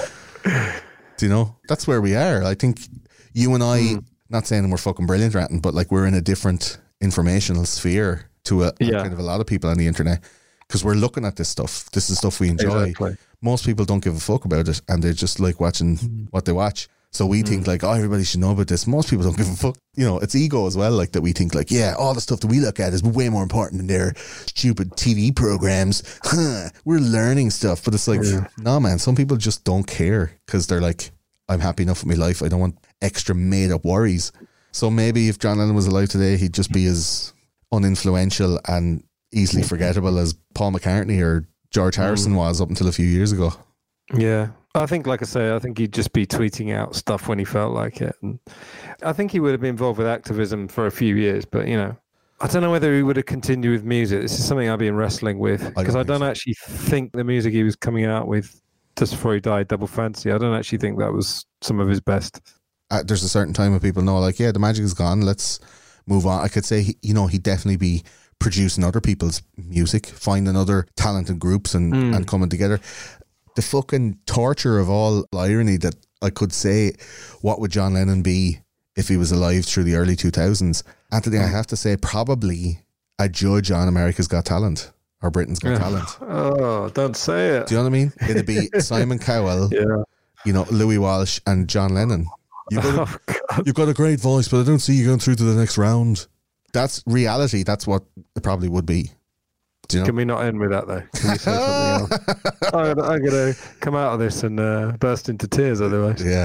Do you know? That's where we are. I think you and I, not saying we're fucking brilliant or anything, but, like, we're in a different informational sphere to a kind of a lot of people on the internet, because we're looking at this stuff. This is stuff we enjoy. Exactly. Most people don't give a fuck about it, and they just like watching what they watch. So we think, like, oh, everybody should know about this. Most people don't give a fuck. You know, it's ego as well, like, that we think, like, yeah, all the stuff that we look at is way more important than their stupid TV programs. We're learning stuff. But it's like, no, man, some people just don't care because they're like, I'm happy enough with my life. I don't want extra made up worries. So maybe if John Lennon was alive today, he'd just be as uninfluential and easily forgettable as Paul McCartney or George Harrison was up until a few years ago. Yeah. I think, like I say, I think he'd just be tweeting out stuff when he felt like it. And I think he would have been involved with activism for a few years, but, you know, I don't know whether he would have continued with music. This is something I've been wrestling with because I don't actually think the music he was coming out with just before he died, Double Fantasy, I don't actually think that was some of his best. There's a certain time when people know, like, yeah, the magic is gone. Let's move on. I could say, he'd definitely be producing other people's music, finding other talented groups and coming together. The fucking torture of all irony that I could say, what would John Lennon be if he was alive through the early 2000s? Anthony, I have to say, probably a judge on America's Got Talent or Britain's Got Talent. Oh, don't say it. Do you know what I mean? It'd be Simon Cowell, Louis Walsh and John Lennon. You've got a great voice, but I don't see you going through to the next round. That's reality. That's what it probably would be. Can we not end with that, though? Can we say something else? I'm going to come out of this and burst into tears otherwise. Yeah.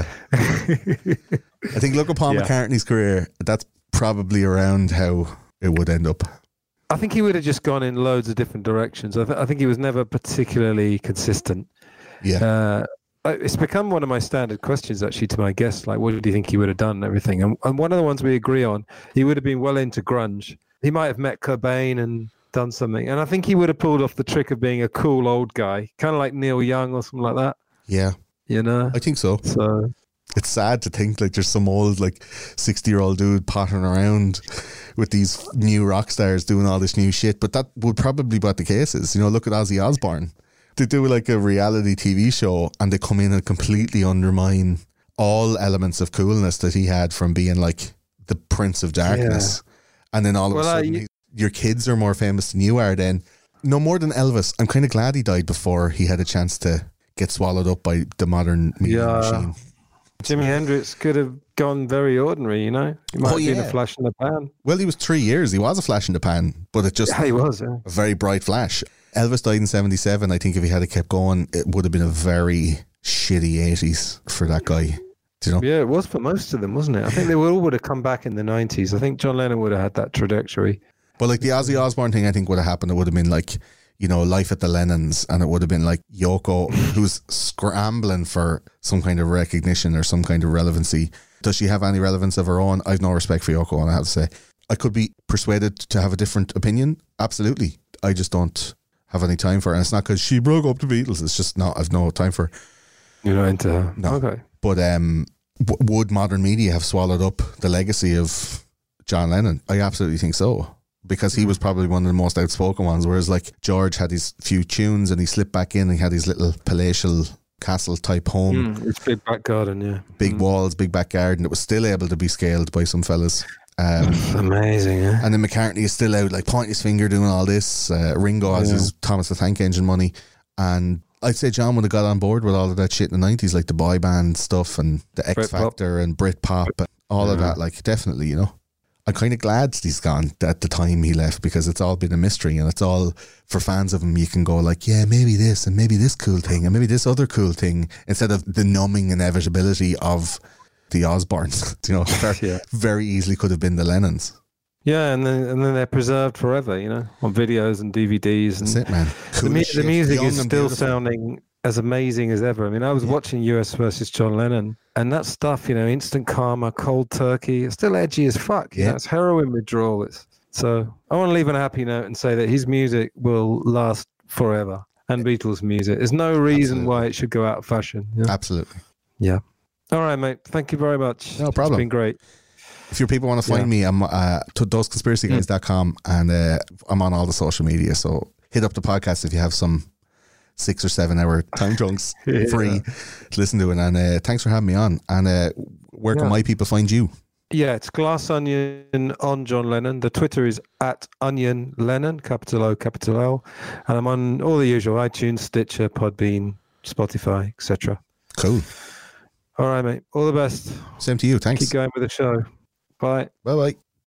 I think look upon McCartney's career, that's probably around how it would end up. I think he would have just gone in loads of different directions. I think he was never particularly consistent. Yeah. It's become one of my standard questions, actually, to my guests, like, what do you think he would have done and everything? And one of the ones we agree on, he would have been well into grunge. He might have met Cobain and done something. And I think he would have pulled off the trick of being a cool old guy, kind of like Neil Young or something like that. Yeah. You know? I think so. So it's sad to think like there's some old like 60-year-old dude pottering around with these new rock stars doing all this new shit. But that would probably be what the case is. You know, look at Ozzy Osbourne. They do like a reality TV show and they come in and completely undermine all elements of coolness that he had from being like the Prince of Darkness. Yeah. And then all of a sudden your kids are more famous than you are then. No more than Elvis. I'm kind of glad he died before he had a chance to get swallowed up by the modern media machine. Jimi Hendrix could have gone very ordinary, you know? He might have been a flash in the pan. Well, he was 3 years. He was a flash in the pan, but it just... he was, a very bright flash. Elvis died in 77. I think if he had kept going, it would have been a very shitty 80s for that guy. Do you know? Yeah, it was for most of them, wasn't it? I think they all would have come back in the 90s. I think John Lennon would have had that trajectory. But like the Ozzy Osbourne thing, I think would have happened. It would have been like, you know, Life at the Lennons, and it would have been like Yoko, who's scrambling for some kind of recognition or some kind of relevancy. Does she have any relevance of her own? I've no respect for Yoko, and I have to say, I could be persuaded to have a different opinion. Absolutely. I just don't have any time for her. And it's not because she broke up the Beatles. It's just not, I've no time for her. You're not into her? No. Okay. But would modern media have swallowed up the legacy of John Lennon? I absolutely think so. Because he was probably one of the most outspoken ones, whereas like George had his few tunes and he slipped back in and he had his little palatial castle type home. It's big back garden, yeah. Big walls, big back garden. It was still able to be scaled by some fellas. Amazing, yeah. And then McCartney is still out like pointing his finger doing all this. Ringo has his Thomas the Tank Engine money. And I'd say John would have got on board with all of that shit in the 90s, like the boy band stuff and the X Factor and Britpop and all of that. Like definitely, you know. I'm kind of glad he's gone at the time he left because it's all been a mystery and it's all for fans of him. You can go like, yeah, maybe this and maybe this cool thing and maybe this other cool thing instead of the numbing inevitability of the Osbournes. You know, very easily could have been the Lennons. Yeah, and then they're preserved forever, you know, on videos and DVDs. And that's it, man. The music is still sounding as amazing as ever. I mean, I was watching US versus John Lennon, and that stuff, you know, Instant Karma, Cold Turkey, it's still edgy as fuck. You know, it's heroin withdrawal. So I want to leave on a happy note and say that his music will last forever, and Beatles music. There's no reason why it should go out of fashion. You know? Absolutely. Yeah. All right, mate. Thank you very much. No problem. It's been great. If your people want to find me, I'm to thoseconspiracyguys.com and I'm on all the social media. So hit up the podcast if you have some 6 or 7 hour time chunks free to listen to it. And thanks for having me on. And where can my people find you? Yeah, it's Glass Onion on John Lennon. The Twitter is @OnionLennon, capital O, capital L. And I'm on all the usual iTunes, Stitcher, Podbean, Spotify, etc. Cool. All right, mate. All the best. Same to you. Thanks. Keep going with the show. Bye. Bye-bye.